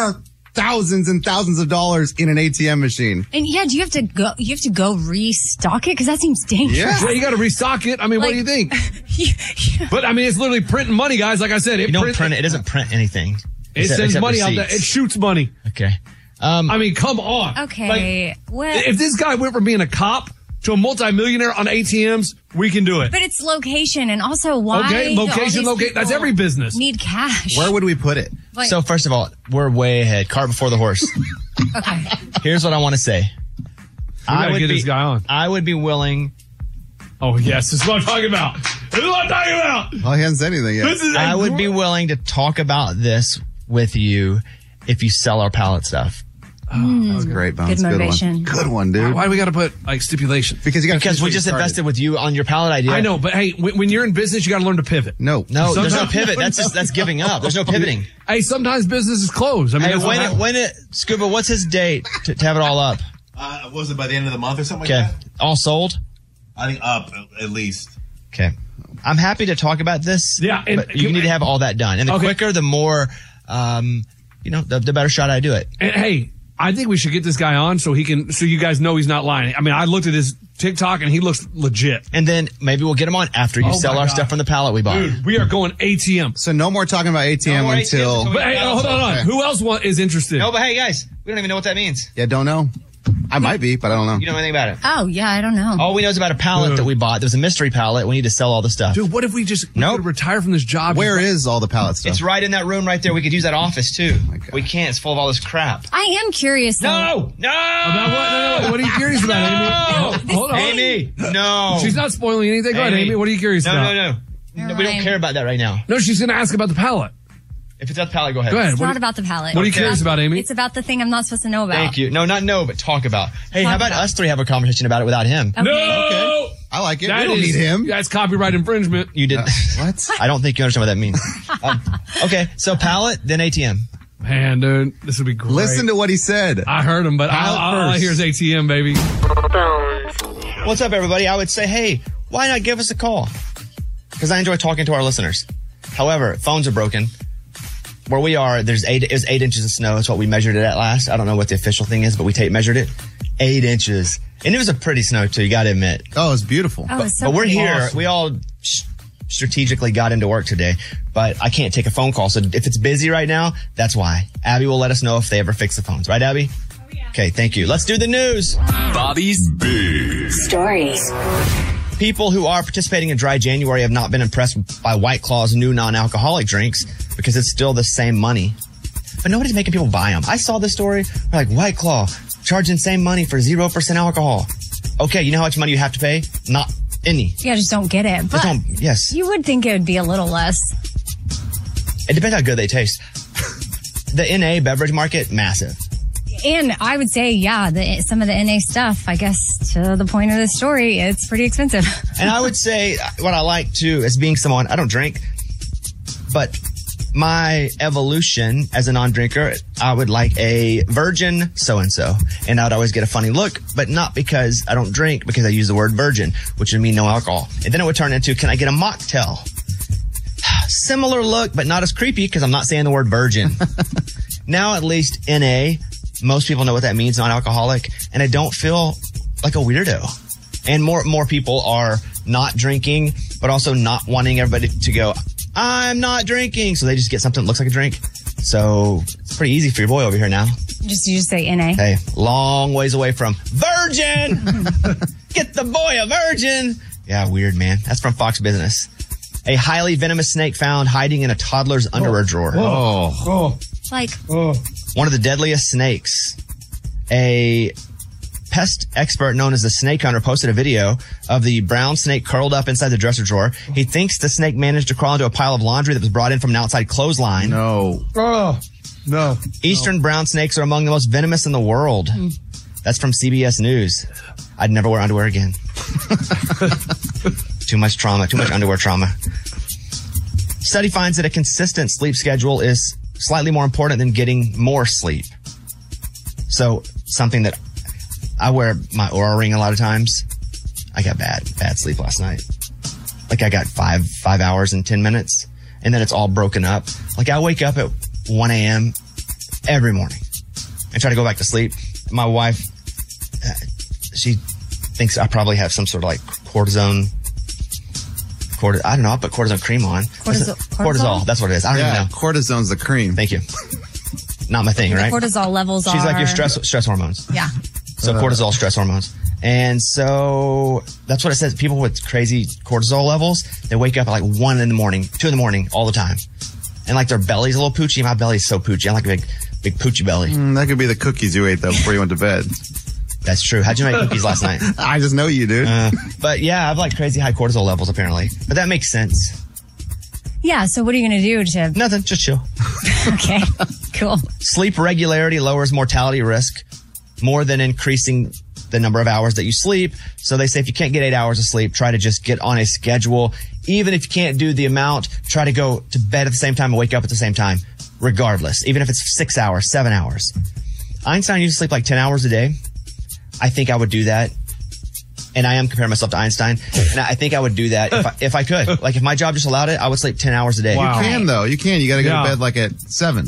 thousands and thousands of dollars in an ATM machine. And yeah, do you have to go? You have to go restock it because that seems dangerous. Yeah, you got to restock it. I mean, what do you think? But I mean, it's literally printing money, guys. Like I said, You don't print it. It doesn't print anything. It sends money out there. It shoots money. Okay. I mean, come on. Okay. If this guy went from being a cop to a multimillionaire on ATMs, we can do it. But it's location, and also why? Okay, location. That's every business. Need cash. Where would we put it? So first of all, we're way ahead. Cart before the horse. Okay. Here's what I want to say. I would get this guy on. I would be willing. Oh yes, this is what I'm talking about. This is what I'm talking about. Oh, he hasn't said anything yet. I would be willing to talk about this with you if you sell our pallet stuff. Oh, that was great, Bones. Good motivation. Good one, dude. Why do we got to put like stipulation? Because we just invested with you on your pallet idea. I know, but hey, when you're in business, you got to learn to pivot. No, there's no pivot. That's giving up. There's no pivoting. Hey, sometimes business is closed. I mean, Scuba, what's his date to have it all up? Was it by the end of the month or something Okay, like that? all sold. I think up at least. Okay, I'm happy to talk about this. Yeah, but you need to have all that done, and the quicker, the more, the better shot I do it. And hey, I think we should get this guy on so you guys know he's not lying. I mean, I looked at his TikTok and he looks legit. And then maybe we'll get him on after you sell our stuff from the pallet we bought. Dude, we are going ATM. So no more talking about ATM until. But hey, hold on. Okay. Who else is interested? No, but hey, guys, we don't even know what that means. Yeah, don't know. I might be, but I don't know. You don't know anything about it. Oh yeah, I don't know. All we know is about a pallet that we bought. There's a mystery pallet. We need to sell all the stuff. Dude, what if we just retire from this job? Where is all the pallet stuff? It's right in that room right there. We could use that office too. We can't. It's full of all this crap. I am curious. Though. No. About what? No. What are you curious about, Amy? Hold on. Amy, no. She's not spoiling anything. Go ahead, Amy. What are you curious about? No. We don't care about that right now. No, she's going to ask about the pallet. If it's about the pallet, go ahead. Go ahead. It's not about the pallet. What are you curious about, Amy? It's about the thing I'm not supposed to know about. Thank you. No, not know, but talk about. Hey, how about us three have a conversation about it without him? Okay. No! Okay. I like it. We don't need him. That's copyright infringement. You did. What? I don't think you understand what that means. Okay, so pallet, then ATM. Man, dude, this would be great. Listen to what he said. I heard him, but all I hear is ATM, baby. What's up, everybody? I would say, hey, why not give us a call? Because I enjoy talking to our listeners. However, phones are broken. Where we are, it was 8 inches of snow. That's what we measured it at last. I don't know what the official thing is, but we measured it. 8 inches. And it was a pretty snow, too, you got to admit. Oh, it's beautiful. But we're here. Awesome. We all strategically got into work today, but I can't take a phone call. So if it's busy right now, that's why. Abby will let us know if they ever fix the phones. Right, Abby? Oh, yeah. Okay, thank you. Let's do the news. Bobby's Big Stories. People who are participating in Dry January have not been impressed by White Claw's new non-alcoholic drinks because it's still the same money. But nobody's making people buy them. I saw this story. Like, White Claw, charging same money for 0% alcohol. Okay, you know how much money you have to pay? Not any. Yeah, just don't get it. But yes. You would think it would be a little less. It depends how good they taste. The NA beverage market, massive. And I would say, some of the NA stuff, I guess, to the point of the story, it's pretty expensive. And I would say what I like too, as being someone, I don't drink, but my evolution as a non-drinker, I would like a virgin so-and-so. And I would always get a funny look, but not because I don't drink, because I use the word virgin, which would mean no alcohol. And then it would turn into, can I get a mocktail? Similar look, but not as creepy because I'm not saying the word virgin. Now at least NA, most people know what that means, non-alcoholic, and I don't feel like a weirdo. And more people are not drinking, but also not wanting everybody to go, I'm not drinking. So they just get something that looks like a drink. So it's pretty easy for your boy over here now. You just say NA. Hey, long ways away from virgin. Get the boy a virgin. Yeah, weird, man. That's from Fox Business. A highly venomous snake found hiding in a toddler's underwear drawer. One of the deadliest snakes. A pest expert known as the Snake Hunter posted a video of the brown snake curled up inside the dresser drawer. He thinks the snake managed to crawl into a pile of laundry that was brought in from an outside clothesline. No. Eastern brown snakes are among the most venomous in the world. That's from CBS News. I'd never wear underwear again. Too much trauma, too much underwear trauma. Study finds that a consistent sleep schedule is slightly more important than getting more sleep. So something that I wear my Oura Ring a lot of times. I got bad sleep last night. Like I got 5 hours and 10 minutes and then it's all broken up. Like I wake up at 1 a.m. every morning. and try to go back to sleep. My wife, she thinks I probably have some sort of like cortisone. I don't know. I'll put cortisone cream on. Cortisol. That's what it is. I don't even know. Cortisone's the cream. Thank you. Not my thing, right? Cortisol levels She's like your stress hormones. Yeah. So cortisol, stress hormones. And so that's what it says. People with crazy cortisol levels, they wake up at like 1 in the morning, 2 in the morning, all the time. And like their belly's a little poochy. My belly's so poochy. I'm like a big poochy belly. That could be the cookies you ate though before you went to bed. That's true. How'd you make cookies last night? I just know you, dude. But yeah, I have like crazy high cortisol levels apparently. But that makes sense. Yeah, so what are you going to do to... Nothing, just chill. Okay, cool. Sleep regularity lowers mortality risk more than increasing the number of hours that you sleep. So they say if you can't get 8 hours of sleep, try to just get on a schedule. Even if you can't do the amount, try to go to bed at the same time and wake up at the same time, regardless. Even if it's 6 hours, 7 hours. Einstein used to sleep like 10 hours a day. I think I would do that. And I am comparing myself to Einstein. And I think I would do that if I could. Like if my job just allowed it, I would sleep 10 hours a day. Wow. You can though. You can. You got to go to bed like at 7,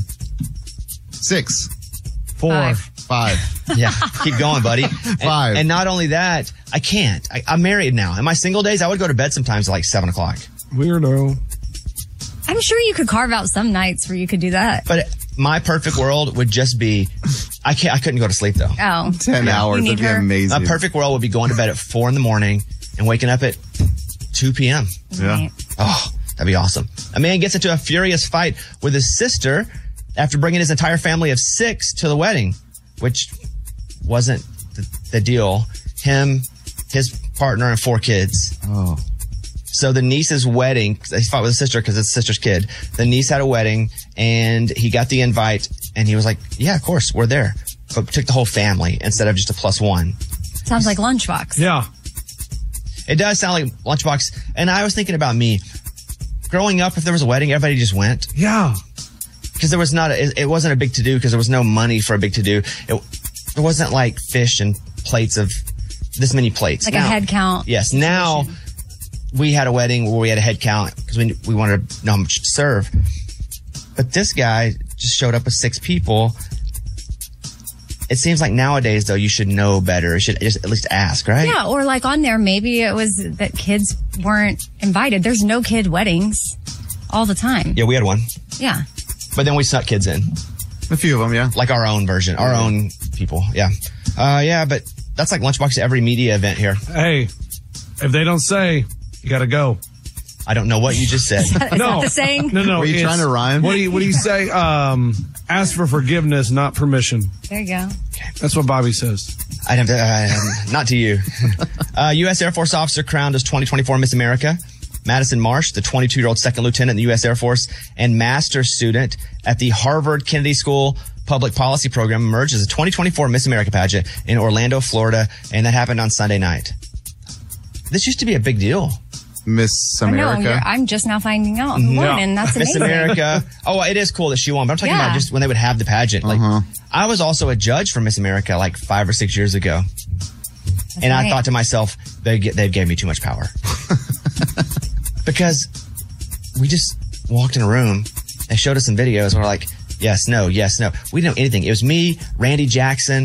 6, 4, 5. Yeah. Keep going, buddy. 5. And not only that, I can't. I'm married now. In my single days, I would go to bed sometimes at like 7 o'clock. Weirdo. I'm sure you could carve out some nights where you could do that. But my perfect world would just be, I couldn't go to sleep though. Oh. 10 hours would be amazing. My perfect world would be going to bed at 4 in the morning and waking up at 2 p.m. Yeah. Oh, that'd be awesome. A man gets into a furious fight with his sister after bringing his entire family of 6 to the wedding, which wasn't the deal. Him, his partner, and 4 kids. Oh. So the niece's wedding, he fought with his sister because it's his sister's kid. The niece had a wedding and he got the invite and he was like, yeah, of course, we're there. But took the whole family instead of just a +1. Sounds like Lunchbox. Yeah. It does sound like Lunchbox. And I was thinking about me. Growing up, if there was a wedding, everybody just went. Yeah. Because there was it wasn't a big to-do because there was no money for a big to-do. It wasn't like fish and plates of this many plates. Like now, a head count. Yes. Now we had a wedding where we had a head count because we wanted to know how much to serve. But this guy just showed up with 6 people. It seems like nowadays, though, you should know better. You should just at least ask, right? Yeah, or like on there, maybe it was that kids weren't invited. There's no kid weddings all the time. Yeah, we had one. Yeah. But then we snuck kids in. A few of them, yeah. Like our own version, our own people, yeah. Yeah, but that's like Lunchbox to every media event here. Hey, if they don't say, you got to go. I don't know what you just said. Is that the saying? No. Were you trying to rhyme? What do you say? Ask for forgiveness, not permission. There you go. Okay. That's what Bobby says. Not to you. U.S. Air Force officer crowned as 2024 Miss America. Madison Marsh, the 22-year-old second lieutenant in the U.S. Air Force and master's student at the Harvard Kennedy School Public Policy Program, emerged as a 2024 Miss America pageant in Orlando, Florida, and that happened on Sunday night. This used to be a big deal. Miss America. I know, I'm just now finding out who won, and that's amazing. Miss America. Oh, it is cool that she won, but I'm talking about just when they would have the pageant. Like, I was also a judge for Miss America like 5 or 6 years ago. That's and right. I thought to myself, they gave me too much power. Because we just walked in a room, they showed us some videos, and we're like, yes, no. We didn't know anything. It was me, Randy Jackson,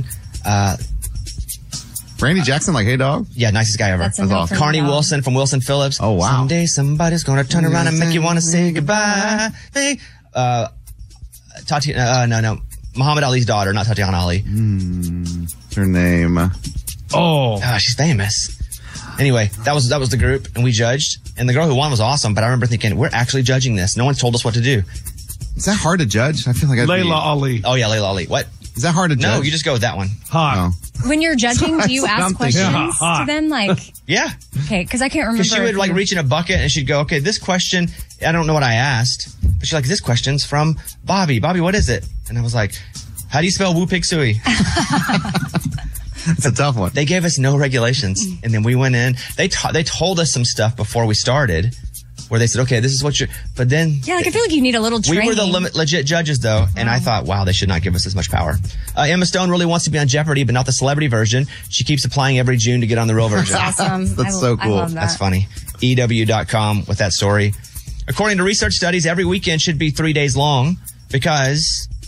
Randy Jackson, like Hey Dog? Yeah, nicest guy ever. That's awesome. Carney Wilson from Wilson Phillips. Oh, wow. Someday somebody's gonna turn around and make you want to say goodbye. Hey, Muhammad Ali's daughter, not Tatiana Ali. What's her name? Oh, she's famous. Anyway, that was the group, and we judged. And the girl who won was awesome, but I remember thinking, we're actually judging this. No one's told us what to do. Is that hard to judge? I feel like Layla Ali. Oh, yeah, Layla Ali. What? Is that hard to judge? No, you just go with that one. Hot. Oh. When you're judging, do you ask questions to them? Like, yeah. Okay, because I can't remember. Because she would like reach in a bucket and she'd go, okay, this question, I don't know what I asked. But she's like, this question's from Bobby. Bobby, what is it? And I was like, how do you spell Woo Pig Sooie? It's a tough one. They gave us no regulations. And then we went in. They told us some stuff before we started where they said, okay, this is what you're, but then. Yeah, like I feel like you need a little training. We were the legit judges though. And I thought, wow, they should not give us as much power. Emma Stone really wants to be on Jeopardy, but not the celebrity version. She keeps applying every June to get on the real version. That's awesome. That's so cool. I love that. That's funny. EW.com with that story. According to research studies, every weekend should be 3 days long because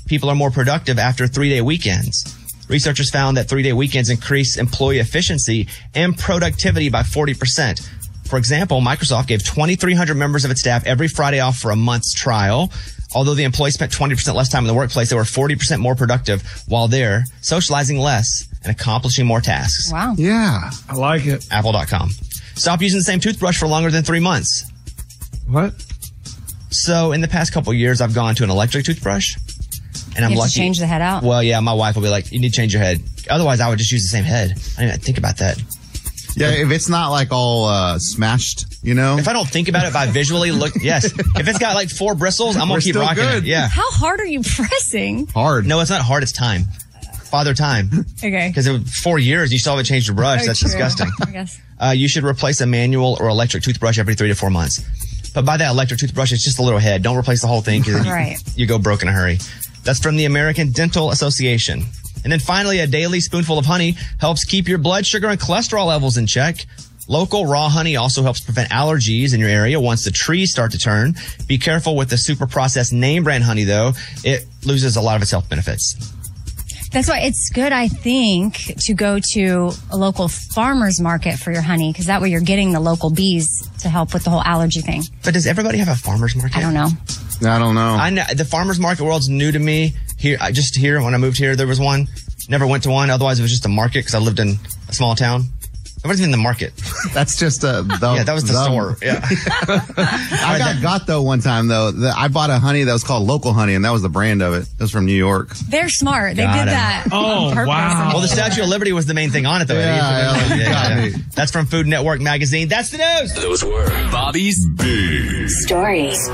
people are more productive after 3-day weekends. Researchers found that 3-day weekends increase employee efficiency and productivity by 40%. For example, Microsoft gave 2,300 members of its staff every Friday off for a month's trial. Although the employees spent 20% less time in the workplace, they were 40% more productive while there, socializing less and accomplishing more tasks. Wow. Yeah, I like it. Apple.com. Stop using the same toothbrush for longer than 3 months. What? So in the past couple of years, I've gone to an electric toothbrush. And I'm You have lucky. to change the head out? Well, yeah, my wife will be like, you need to change your head. Otherwise, I would just use the same head. I didn't even think about that. Yeah, if it's not like all smashed, you know? If I don't think about it, if I visually look, yes. If it's got like 4 bristles, I'm going to keep still rocking good. it. Yeah. How hard are you pressing? Hard. No, it's not hard. It's time. Father time. Okay. Because it was 4 years, you still haven't changed your brush. Oh, That's true. disgusting. I guess. You should replace a manual or electric toothbrush every 3 to 4 months. But by that electric toothbrush, it's just a little head. Don't replace the whole thing because Right. you go broke in a hurry. That's from the American Dental Association. And then finally, a daily spoonful of honey helps keep your blood sugar and cholesterol levels in check. Local raw honey also helps prevent allergies in your area once the trees start to turn. Be careful with the super processed name brand honey, though. It loses a lot of its health benefits. That's why it's good, I think, to go to a local farmer's market for your honey, because that way you're getting the local bees to help with the whole allergy thing. But does everybody have a farmer's market? I don't know. I don't know. I know the farmer's market world's new to me. Here, when I moved here, there was one. Never went to one. Otherwise, it was just a market because I lived in a small town. It wasn't even the market. That's just yeah, that was the store. Yeah. I got though one time though. I bought a honey that was called Local Honey, and that was the brand of it. It was from New York. They're smart. They Got did it. that Oh, on purpose. wow. Well, the Statue of Liberty was the main thing on it, though. Eddie. Yeah, you got me. That's from Food Network magazine. That's the news. Those were Bobby's Big Stories.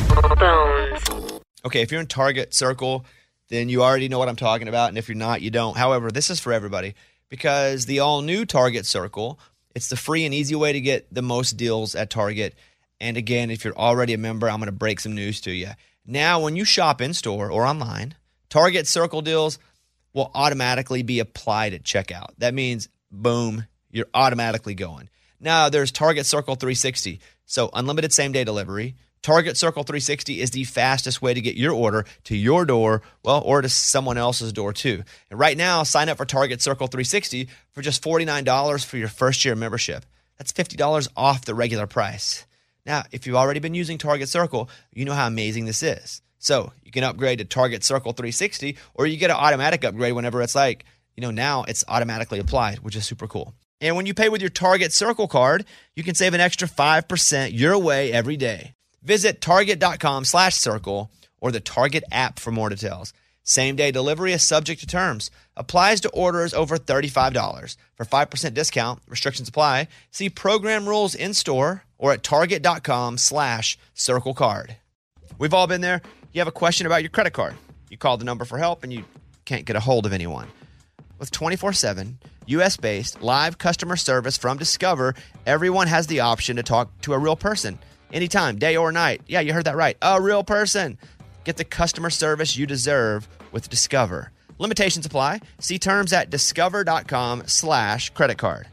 Bones. Okay, if you're in Target Circle, then you already know what I'm talking about. And if you're not, you don't. However, this is for everybody because the all-new Target Circle, it's the free and easy way to get the most deals at Target. And again, if you're already a member, I'm going to break some news to you. Now, when you shop in-store or online, Target Circle deals will automatically be applied at checkout. That means, boom, you're automatically going. Now, there's Target Circle 360, so unlimited same-day delivery. Target Circle 360 is the fastest way to get your order to your door, well, or to someone else's door too. And right now, sign up for Target Circle 360 for just $49 for your first year membership. That's $50 off the regular price. Now, if you've already been using Target Circle, you know how amazing this is. So you can upgrade to Target Circle 360, or you get an automatic upgrade whenever it's like, now it's automatically applied, which is super cool. And when you pay with your Target Circle card, you can save an extra 5% your way every day. Visit Target.com/circle or the Target app for more details. Same-day delivery is subject to terms. Applies to orders over $35. For 5% discount, restrictions apply. See program rules in-store or at Target.com/circle card. We've all been there. You have a question about your credit card. You call the number for help and you can't get a hold of anyone. With 24/7, U.S.-based live customer service from Discover, everyone has the option to talk to a real person. Anytime, day or night. Yeah, you heard that right. A real person. Get the customer service you deserve with Discover. Limitations apply. See terms at discover.com/credit card.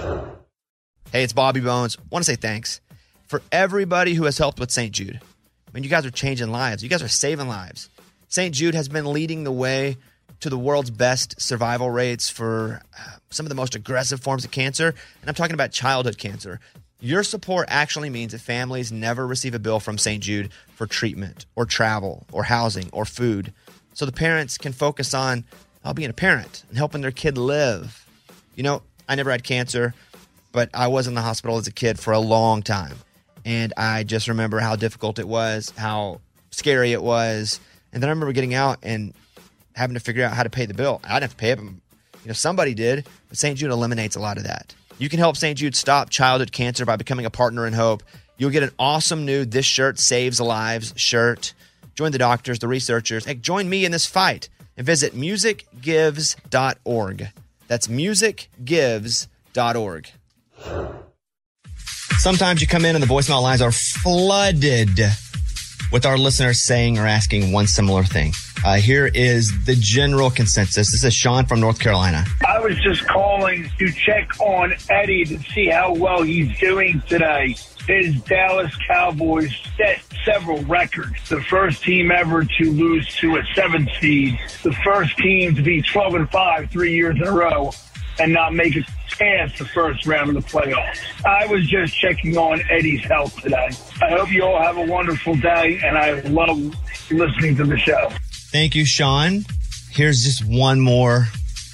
Hey, it's Bobby Bones. Want to say thanks for everybody who has helped with St. Jude. I mean, you guys are changing lives. You guys are saving lives. St. Jude has been leading the way to the world's best survival rates for some of the most aggressive forms of cancer. And I'm talking about childhood cancer. Your support actually means that families never receive a bill from St. Jude for treatment or travel or housing or food. So the parents can focus on being a parent and helping their kid live. I never had cancer, but I was in the hospital as a kid for a long time. And I just remember how difficult it was, how scary it was. And then I remember getting out and having to figure out how to pay the bill. I didn't have to pay it, but somebody did. But St. Jude eliminates a lot of that. You can help St. Jude stop childhood cancer by becoming a partner in hope. You'll get an awesome new This Shirt Saves Lives shirt. Join the doctors, the researchers. Hey, join me in this fight and visit musicgives.org. That's musicgives.org. Sometimes you come in and the voicemail lines are flooded with our listeners saying or asking one similar thing. Here is the general consensus. This is Sean from North Carolina. I was just calling to check on Eddie to see how well he's doing today. His Dallas Cowboys set several records. The first team ever to lose to a 7th seed. The first team to be 12-5 3 years in a row and not make it past the first round of the playoffs. I was just checking on Eddie's health today. I hope you all have a wonderful day, and I love listening to the show. Thank you, Sean. Here's just one more.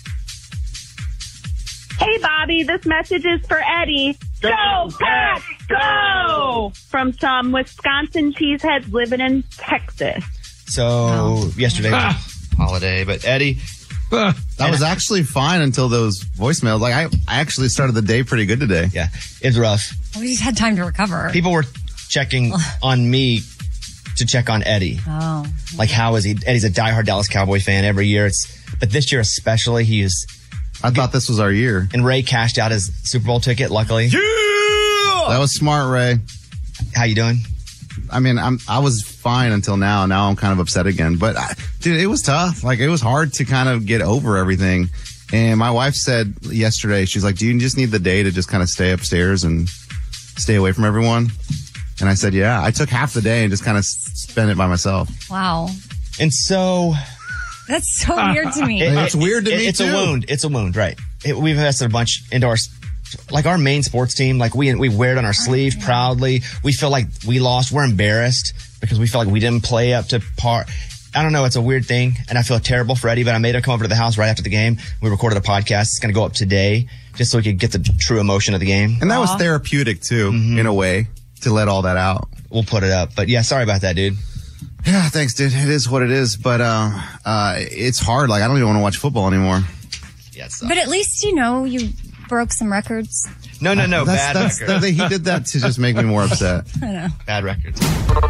Hey, Bobby, this message is for Eddie. Go, Pats, go! From some Wisconsin cheeseheads living in Texas. So, yesterday was a holiday, but Eddie... That was actually fine until those voicemails. Like, I actually started the day pretty good today. Yeah, it's rough. We just had time to recover. People were checking on me to check on Eddie. Oh. Like, how is he? Eddie's a diehard Dallas Cowboy fan every year. But this year especially, he is... I thought this was our year. And Ray cashed out his Super Bowl ticket, luckily. Yeah! That was smart, Ray. How you doing? I mean, I was fine until now. Now I'm kind of upset again. But, dude, it was tough. Like, it was hard to kind of get over everything. And my wife said yesterday, she's like, do you just need the day to just kind of stay upstairs and stay away from everyone? And I said, yeah. I took half the day and just kind of spent it by myself. Wow. And so... That's so weird to me. It's weird to me, it's too. It's a wound, right. We've invested a bunch into our main sports team. Like, we wear it on our sleeve proudly. We feel like we lost. We're embarrassed because we feel like we didn't play up to par. I don't know. It's a weird thing. And I feel terrible for Eddie, but I made him come over to the house right after the game. We recorded a podcast. It's going to go up today just so we could get the true emotion of the game. And that was therapeutic, too, in a way, to let all that out. We'll put it up. But yeah, sorry about that, dude. Yeah, thanks, dude. It is what it is, but it's hard. Like, I don't even want to watch football anymore. Yeah, but at least, you broke some records. No, bad records. He did that to just make me more upset. I know. Bad records.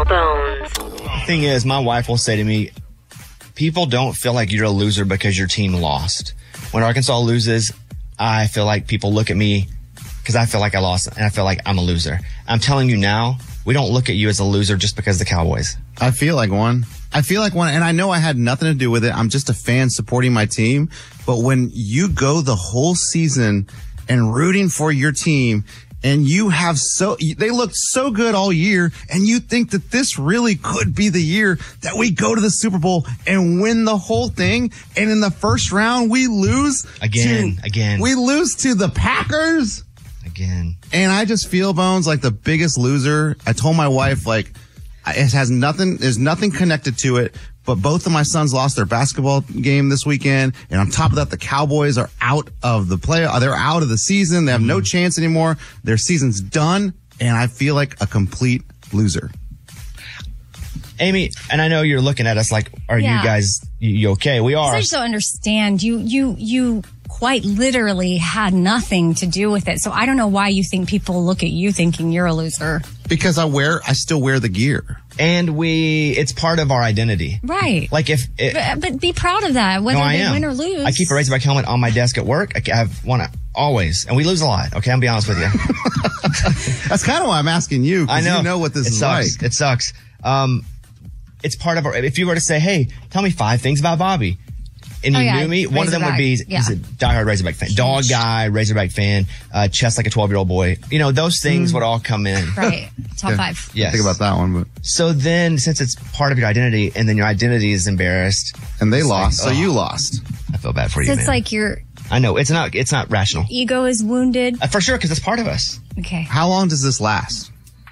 Thing is, my wife will say to me, people don't feel like you're a loser because your team lost. When Arkansas loses, I feel like people look at me because I feel like I lost and I feel like I'm a loser. I'm telling you now, we don't look at you as a loser just because of the Cowboys. I feel like one. And I know I had nothing to do with it. I'm just a fan supporting my team. But when you go the whole season and rooting for your team and they looked so good all year and you think that this really could be the year that we go to the Super Bowl and win the whole thing. And in the first round, we lose again. We lose to the Packers. Again. And I just feel, Bones, like the biggest loser. I told my wife, like, there's nothing connected to it, but both of my sons lost their basketball game this weekend. And on top of that, the Cowboys are out of the they're out of the season. They have no chance anymore. Their season's done. And I feel like a complete loser. Amy, and I know you're looking at us like, are you guys, you okay? We are. I just don't understand. You quite literally had nothing to do with it. So I don't know why you think people look at you thinking you're a loser. Because I still wear the gear. And it's part of our identity. Right. Like but be proud of that, whether they win or lose. I keep a Razorback helmet on my desk at work. I have one always. And we lose a lot. Okay. I'll be honest with you. That's kind of why I'm asking you. I know. You know what this is like. It sucks. It's part of if you were to say, hey, tell me 5 things about Bobby. And you knew me, one of them would be he's a diehard Razorback fan. Dog guy, Razorback fan, chest like a 12-year-old boy. Those things would all come in. Right. Top 5. Yes. Think about that one. But so then, since it's part of your identity, and then your identity is embarrassed. And they lost, so you lost. I feel bad for you, So man. it's like your I know, it's not rational. ego is wounded. For sure, because it's part of us. Okay. How long does this last?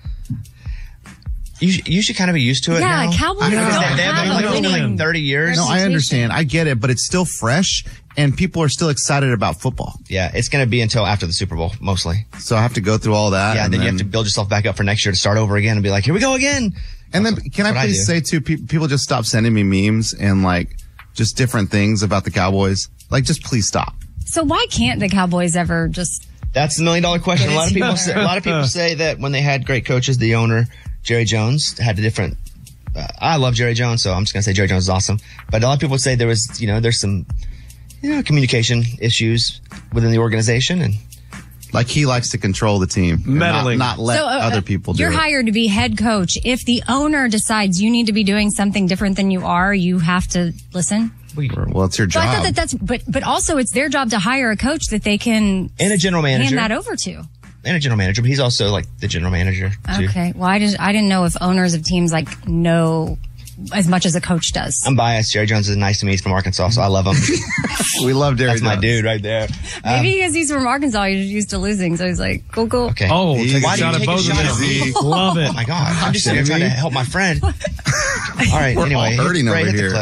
You should kind of be used to it now. Yeah, Cowboys don't have been like 30 years. No, I understand. I get it, but it's still fresh, and people are still excited about football. Yeah, it's going to be until after the Super Bowl, mostly. So I have to go through all that. Yeah, and then you have to build yourself back up for next year to start over again and be like, here we go again. And then, can I please say, too, people just stop sending me memes and, like, just different things about the Cowboys. Like, just please stop. So why can't the Cowboys ever just... That's the $1 million question. A lot of people say that when they had great coaches, the owner... Jerry Jones had a different, I love Jerry Jones, so I'm just going to say Jerry Jones is awesome. But a lot of people say there was, there's some, communication issues within the organization. And like he likes to control the team. Meddling. Not let other people do it. You're hired to be head coach. If the owner decides you need to be doing something different than you are, you have to listen. Well, it's your job. So I thought but also it's their job to hire a coach that they can and a general manager hand that over to. and a general manager, but he's also like the general manager too. Okay. Well, I didn't know if owners of teams like know as much as a coach does. I'm biased. Jerry Jones is nice to me. He's from Arkansas, so I love him. We love Jerry That's Jones. my dude right there. Maybe because he's from Arkansas, he's used to losing, so he's like, go. Okay. Oh, take Why a do you shot at take a both of shot them. at me? Love it. Oh my God. I'm just sitting here trying to help my friend. All right. We're Anyway, all hurting Ray, over hit here.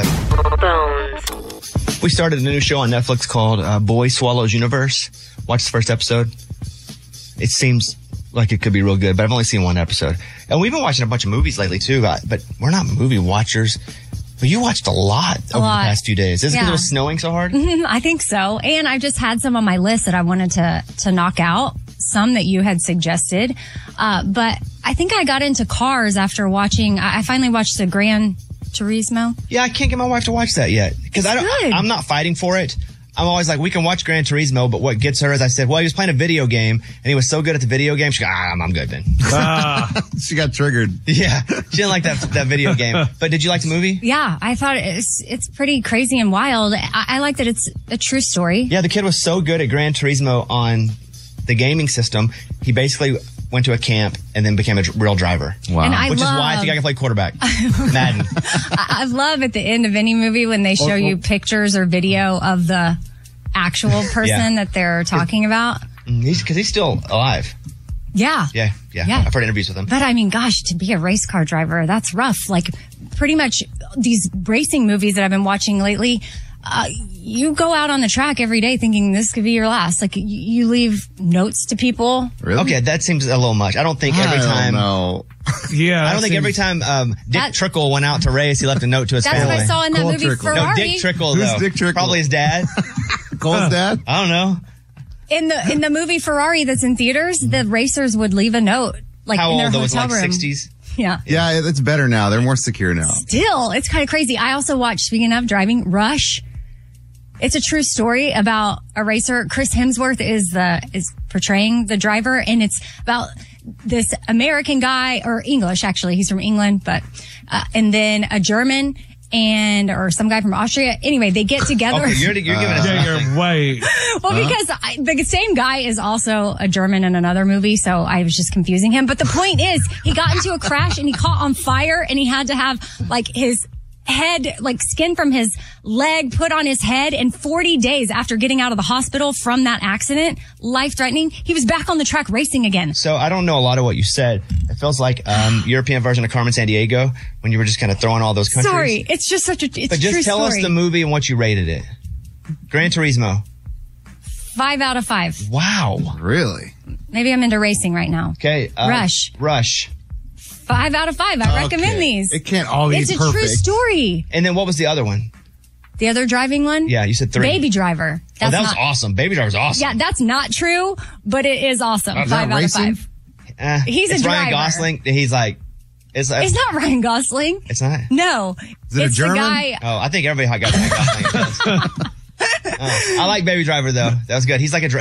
the clip. We started a new show on Netflix called Boy Swallows Universe. Watched the first episode. It seems like it could be real good, but I've only seen one episode. And we've been watching a bunch of movies lately too, but we're not movie watchers. But you watched a lot over the past few days. Is it because it was snowing so hard? I think so. And I've just had some on my list that I wanted to knock out. Some that you had suggested. But I think I got into Cars after watching, I finally watched the Gran Turismo. Yeah, I can't get my wife to watch that yet. Because I'm not fighting for it. I'm always like, we can watch Gran Turismo, but what gets her is I said, well, he was playing a video game and he was so good at the video game. She goes, I'm good then. She got triggered. Yeah. She didn't like that video game. But did you like the movie? Yeah, I thought it's pretty crazy and wild. I like that it's a true story. Yeah, the kid was so good at Gran Turismo on the gaming system. He basically went to a camp and then became a real driver. Wow. And I Which is why I think I can play quarterback. Madden. I love at the end of any movie when they show you pictures or video of the actual person that they're talking about. Because he's still alive. Yeah. Yeah. I've heard interviews with him. But I mean, gosh, to be a race car driver, that's rough. Like pretty much these racing movies that I've been watching lately, you go out on the track every day thinking this could be your last. Like you leave notes to people. Really? Okay, that seems a little much. I don't think every time. Yeah. I don't think every time Dick Trickle went out to race, he left a note to his That's family. what I saw in that movie Ferrari. No, Dick Trickle, Who's though. Dick Trickle? Probably his dad. Cole's dad? I don't know. In the movie Ferrari that's in theaters, the racers would leave a note like How in their old? That hotel was like room. 60s? Yeah. Yeah, it's better now. They're more secure now. Still, it's kind of crazy. I also watched, speaking of driving, Rush. It's a true story about a racer. Chris Hemsworth is portraying the driver, and it's about this American guy, or English actually. He's from England, but and then a German or some guy from Austria. Anyway, they get together. Okay, you're giving us you're way. Well, because the same guy is also a German in another movie, so I was just confusing him. But the point is, he got into a crash and he caught on fire, and he had to have like his head, like skin from his leg put on his head, and 40 days after getting out of the hospital from that accident, life-threatening, he was back on the track racing again. So I don't know a lot of what you said. It feels like European version of Carmen Sandiego when you were just kind of throwing all those countries. Sorry, it's just such a it's But a true just tell story. us the movie and what you rated it. Gran Turismo. 5 out of 5. Wow. Really? Maybe I'm into racing right now. Okay. Rush. 5 out of 5. I recommend these. It can't all be It's a true story. And then what was the other one? The other driving one? Yeah, you said 3. Baby Driver. That was not- awesome. Baby Driver's awesome. Yeah, that's not true, but it is awesome. Is 5 that out racing? of 5. He's a it's Ryan driver. Gosling. He's like, it's It's not Ryan Gosling. It's not. No. Is it a it's German? the guy. Oh, I think everybody got Ryan Gosling. I like Baby Driver though. That was good. He's like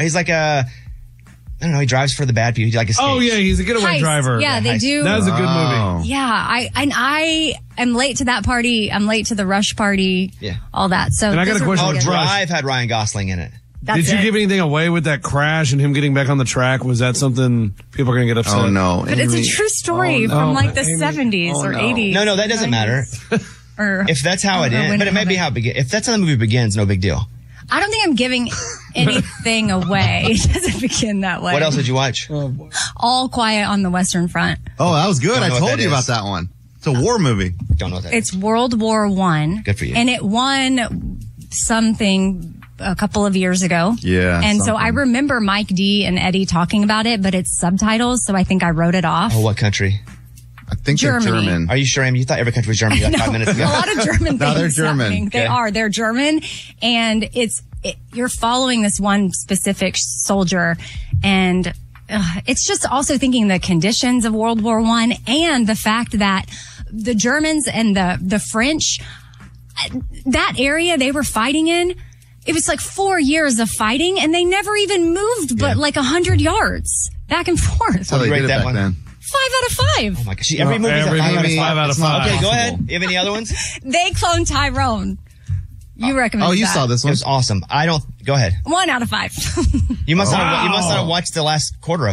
I don't know. He drives for the bad people. He like escapes. Oh yeah, he's a getaway Heist. driver. Yeah, they do. That was a good movie. Yeah, I am late to that party. I'm late to the Rush party. Yeah. All that. So And I got those a were question. really good. Drive had Ryan Gosling in it. That's Did you it. give anything away with that crash and him getting back on the track? Was that something people are going to get upset? Oh no. But it's a true story from like the Amy. 70s or 80s. No, that doesn't matter. Or If that's how I it don't know ends, when but it may be how it begins. If that's how the movie begins, no big deal. I don't think I'm giving anything away. It doesn't begin that way. What else did you watch? All Quiet on the Western Front. Oh, that was good. Don't I know what told that you is. about that one. It's a war movie. Don't know what that It's World War I. Good for you. And it won something a couple of years ago. Yeah, And so something. I remember Mike D and Eddie talking about it, but it's subtitles, so I think I wrote it off. Oh, what country? I think Germany. they're German. Are you sure, Amy? You thought every country was Germany like 5 minutes ago. A lot of German No, things they're German. happening. They Okay. are. They're German. And you're following this one specific soldier. And it's just also thinking the conditions of World War I and the fact that the Germans and the French, that area they were fighting in, it was like 4 years of fighting and they never even moved but like 100 yards back and forth. That's how they rate did it that back one? then. 5 out of 5. Oh my gosh. Every movie's every a 5 out of movie's 5. 5 out of It's not 5. Okay, go possible. ahead. You have any other ones? They cloned Tyrone. You recommend Oh, you that. saw this It one? was awesome. Go ahead. 1 out of 5. You must not have watched the last quarter of it.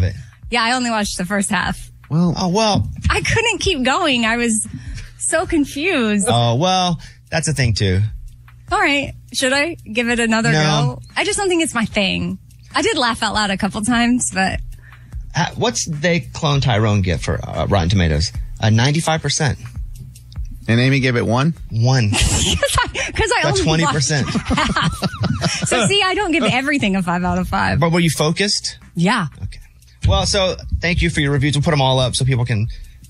Yeah, I only watched the first half. Well, I couldn't keep going. I was so confused. Oh, well, that's a thing too. All right. Should I give it another go? I just don't think it's my thing. I did laugh out loud a couple times, but... What's They Clone Tyrone get for Rotten Tomatoes? 95%. And Amy gave it 1? 1. Because I That's only 20%. watched half. So see, I don't give everything a 5 out of 5. But were you focused? Yeah. Okay. Well, so thank you for your reviews. We'll put them all up so people can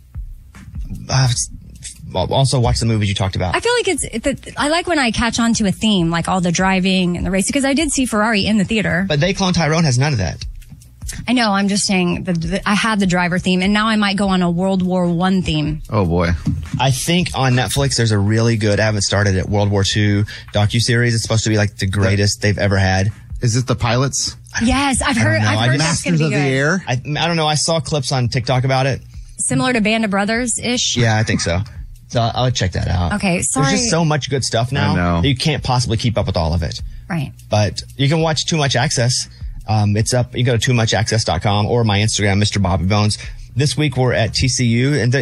also watch the movies you talked about. I feel like I like when I catch on to a theme, like all the driving and the racing, because I did see Ferrari in the theater. But They Clone Tyrone has none of that. I know, I'm just saying that I had the driver theme, and now I might go on a World War I theme. Oh, boy. I think on Netflix there's a really good, I haven't started it, World War II docuseries. It's supposed to be like the greatest they've ever had. Is it the pilots? Yes, I've heard that's going to be good. Air? I don't know. I saw clips on TikTok about it. Similar to Band of Brothers-ish? Yeah, I think so. So I'll check that out. Okay, sorry. There's just so much good stuff now. I know. That you can't possibly keep up with all of it. Right. But you can watch Too Much Access. It's up. You go to toomuchaccess.com or my Instagram, Mr. Bobby Bones. This week we're at TCU, and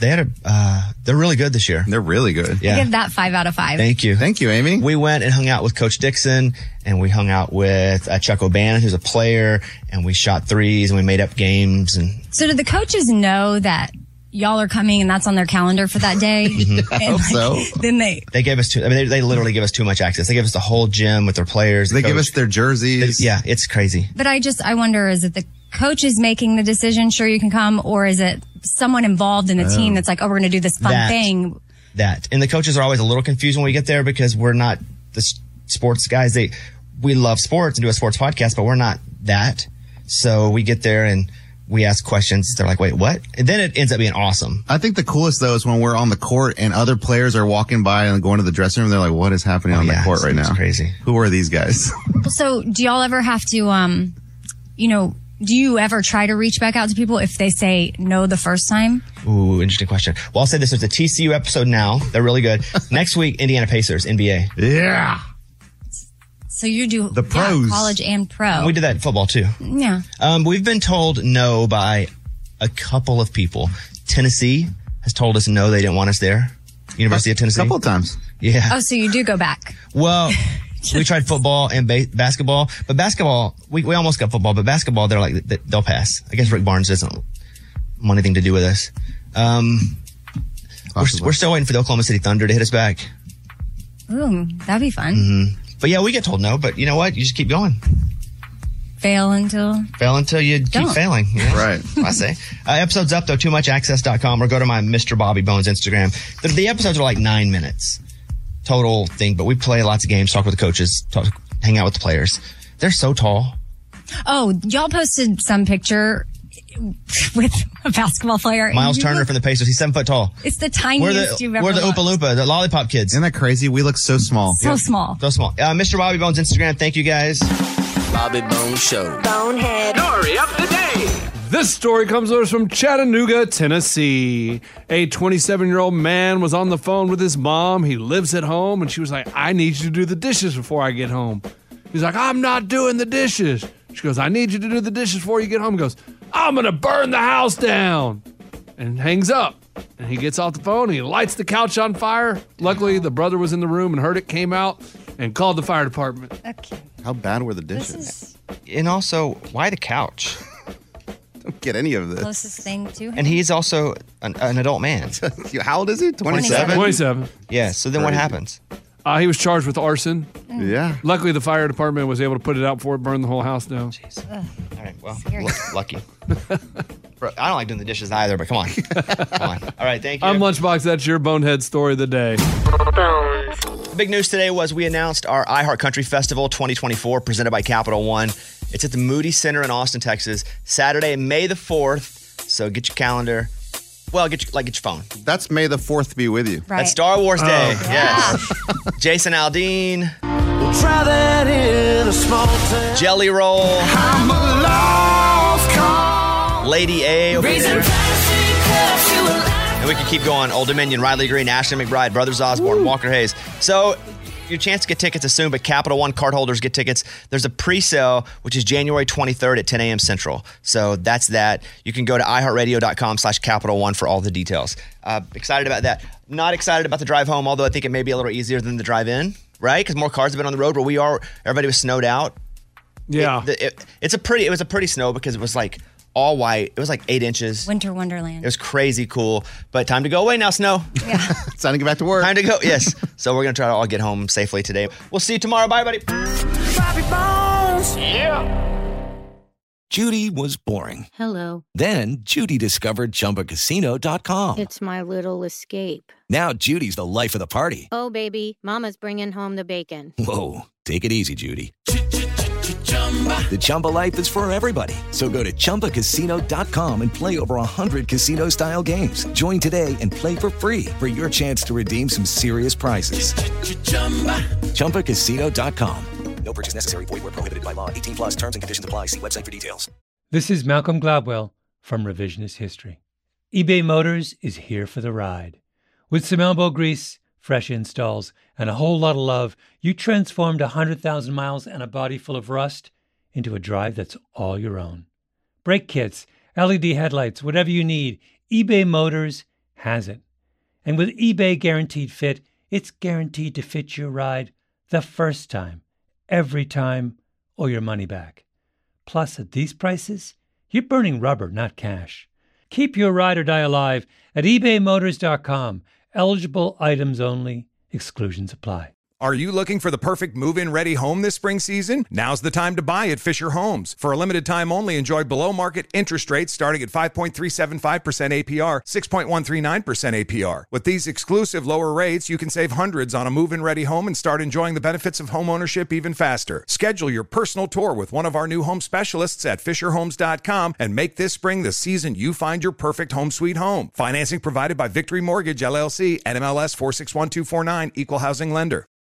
they're really good this year. They're really good. Yeah. I give that 5 out of 5. Thank you. Thank you, Amy. We went and hung out with Coach Dixon, and we hung out with Chuck O'Bannon, who's a player, and we shot threes, and we made up games. And So did the coaches know that y'all are coming and that's on their calendar for that day? I hope so. Then they gave us they literally give us Too Much Access. They give us the whole gym with their players. They give us their jerseys. Yeah, it's crazy. But I wonder, is it the coach is making the decision, sure you can come, or is it someone involved in the team that's like, oh, we're going to do this fun thing? And the coaches are always a little confused when we get there because we're not the sports guys. We love sports and do a sports podcast, but we're not that. So we get there and we ask questions. They're like, wait, what? And then it ends up being awesome. I think the coolest, though, is when we're on the court and other players are walking by and going to the dressing room. They're like, what is happening on the court right now? It's crazy. Who are these guys? So do y'all ever have to, do you ever try to reach back out to people if they say no the first time? Ooh, interesting question. Well, I'll say this. There's a TCU episode now. They're really good. Next week, Indiana Pacers, NBA. Yeah. So you do the pros, college and pro. We did that in football too. Yeah. We've been told no by a couple of people. Tennessee has told us no, they didn't want us there. University of Tennessee. A couple of times. Yeah. Oh, so you do go back. Well, we tried football and basketball, but basketball, we almost got football, but basketball, they're like, they'll pass. I guess Rick Barnes doesn't want anything to do with us. We're still waiting for the Oklahoma City Thunder to hit us back. Ooh, that'd be fun. Mm-hmm. But yeah, we get told no, but you know what? You just keep going. Fail until you keep failing. You know? Right. I say. Episode's up though, toomuchaccess.com, or go to my Mr. Bobby Bones Instagram. The episodes are like 9 minutes total thing, but we play lots of games, talk with the coaches, hang out with the players. They're so tall. Oh, y'all posted some picture with a basketball player. Miles Turner from the Pacers. He's 7 foot tall. It's the tiniest you've ever We're the looked. Oompa Loompa, the Lollipop Kids. Isn't that crazy? We look so small. So small. So small. Mr. Bobby Bones Instagram. Thank you guys. Bobby Bones Show. Bonehead. Story of the day. This story comes to us from Chattanooga, Tennessee. A 27-year-old man was on the phone with his mom. He lives at home, and she was like, I need you to do the dishes before I get home. He's like, I'm not doing the dishes. She goes, I need you to do the dishes before you get home. He goes, I'm going to burn the house down. And hangs up. And he gets off the phone. And he lights the couch on fire. Luckily, the brother was in the room and heard it, came out, and called the fire department. Okay. How bad were the dishes? And also, why the couch? Don't get any of this. Closest thing to him. And he's also an adult man. How old is he? 27? 27. Yeah, so then what Crazy. happens? He was charged with arson. Yeah. Luckily, the fire department was able to put it out before it burned the whole house down. All right, well, lucky. Bro, I don't like doing the dishes either, but come on. Come on. All right, thank you. I'm Lunchbox. That's your bonehead story of the day. The big news today was we announced our iHeart Country Festival 2024 presented by Capital One. It's at the Moody Center in Austin, Texas, Saturday, May the 4th. So get your calendar. Well, get your phone. That's May the 4th be with you. Right. That's Star Wars Day. Oh. Yes. Jason Aldean. We'll try that in a small town. Jelly Roll. I'm a lost cause. Lady A over Raising there. plastic cups, you And we can keep going. Old Dominion, Riley Green, Ashley McBride, Brothers Osborne, Walker Hayes. So Your chance to get tickets is soon, but Capital One cardholders get tickets. There's a pre-sale, which is January 23rd at 10 a.m. Central. So that's that. You can go to iHeartRadio.com/Capital One for all the details. Excited about that. Not excited about the drive home, although I think it may be a little easier than the drive in, right? Because more cars have been on the road where we are. Everybody was snowed out. Yeah. It was a pretty snow because it was like all white. It was like 8 inches. Winter wonderland. It was crazy cool. But time to go away now, snow. Yeah. It's time to get back to work. Time to go, yes. So we're going to try to all get home safely today. We'll see you tomorrow. Bye, buddy. Bobby Bones. Yeah. Judy was boring. Hello. Then Judy discovered ChumbaCasino.com. It's my little escape. Now Judy's the life of the party. Oh, baby, mama's bringing home the bacon. Whoa, take it easy, Judy. The Chumba life is for everybody. So go to ChumbaCasino.com and play over 100 casino-style games. Join today and play for free for your chance to redeem some serious prizes. ChumbaCasino.com. No purchase necessary. Void where prohibited by law. 18 plus terms and conditions apply. See website for details. This is Malcolm Gladwell from Revisionist History. eBay Motors is here for the ride. With some elbow grease, fresh installs, and a whole lot of love, you transformed 100,000 miles and a body full of rust into a drive that's all your own. Brake kits, LED headlights, whatever you need, eBay Motors has it. And with eBay Guaranteed Fit, it's guaranteed to fit your ride the first time, every time, or your money back. Plus, at these prices, you're burning rubber, not cash. Keep your ride or die alive at ebaymotors.com. Eligible items only. Exclusions apply. Are you looking for the perfect move-in ready home this spring season? Now's the time to buy at Fisher Homes. For a limited time only, enjoy below-market interest rates starting at 5.375% APR, 6.139% APR. With these exclusive lower rates, you can save hundreds on a move-in ready home and start enjoying the benefits of home ownership even faster. Schedule your personal tour with one of our new home specialists at FisherHomes.com and make this spring the season you find your perfect home sweet home. Financing provided by Victory Mortgage, LLC, NMLS 461249, Equal Housing Lender.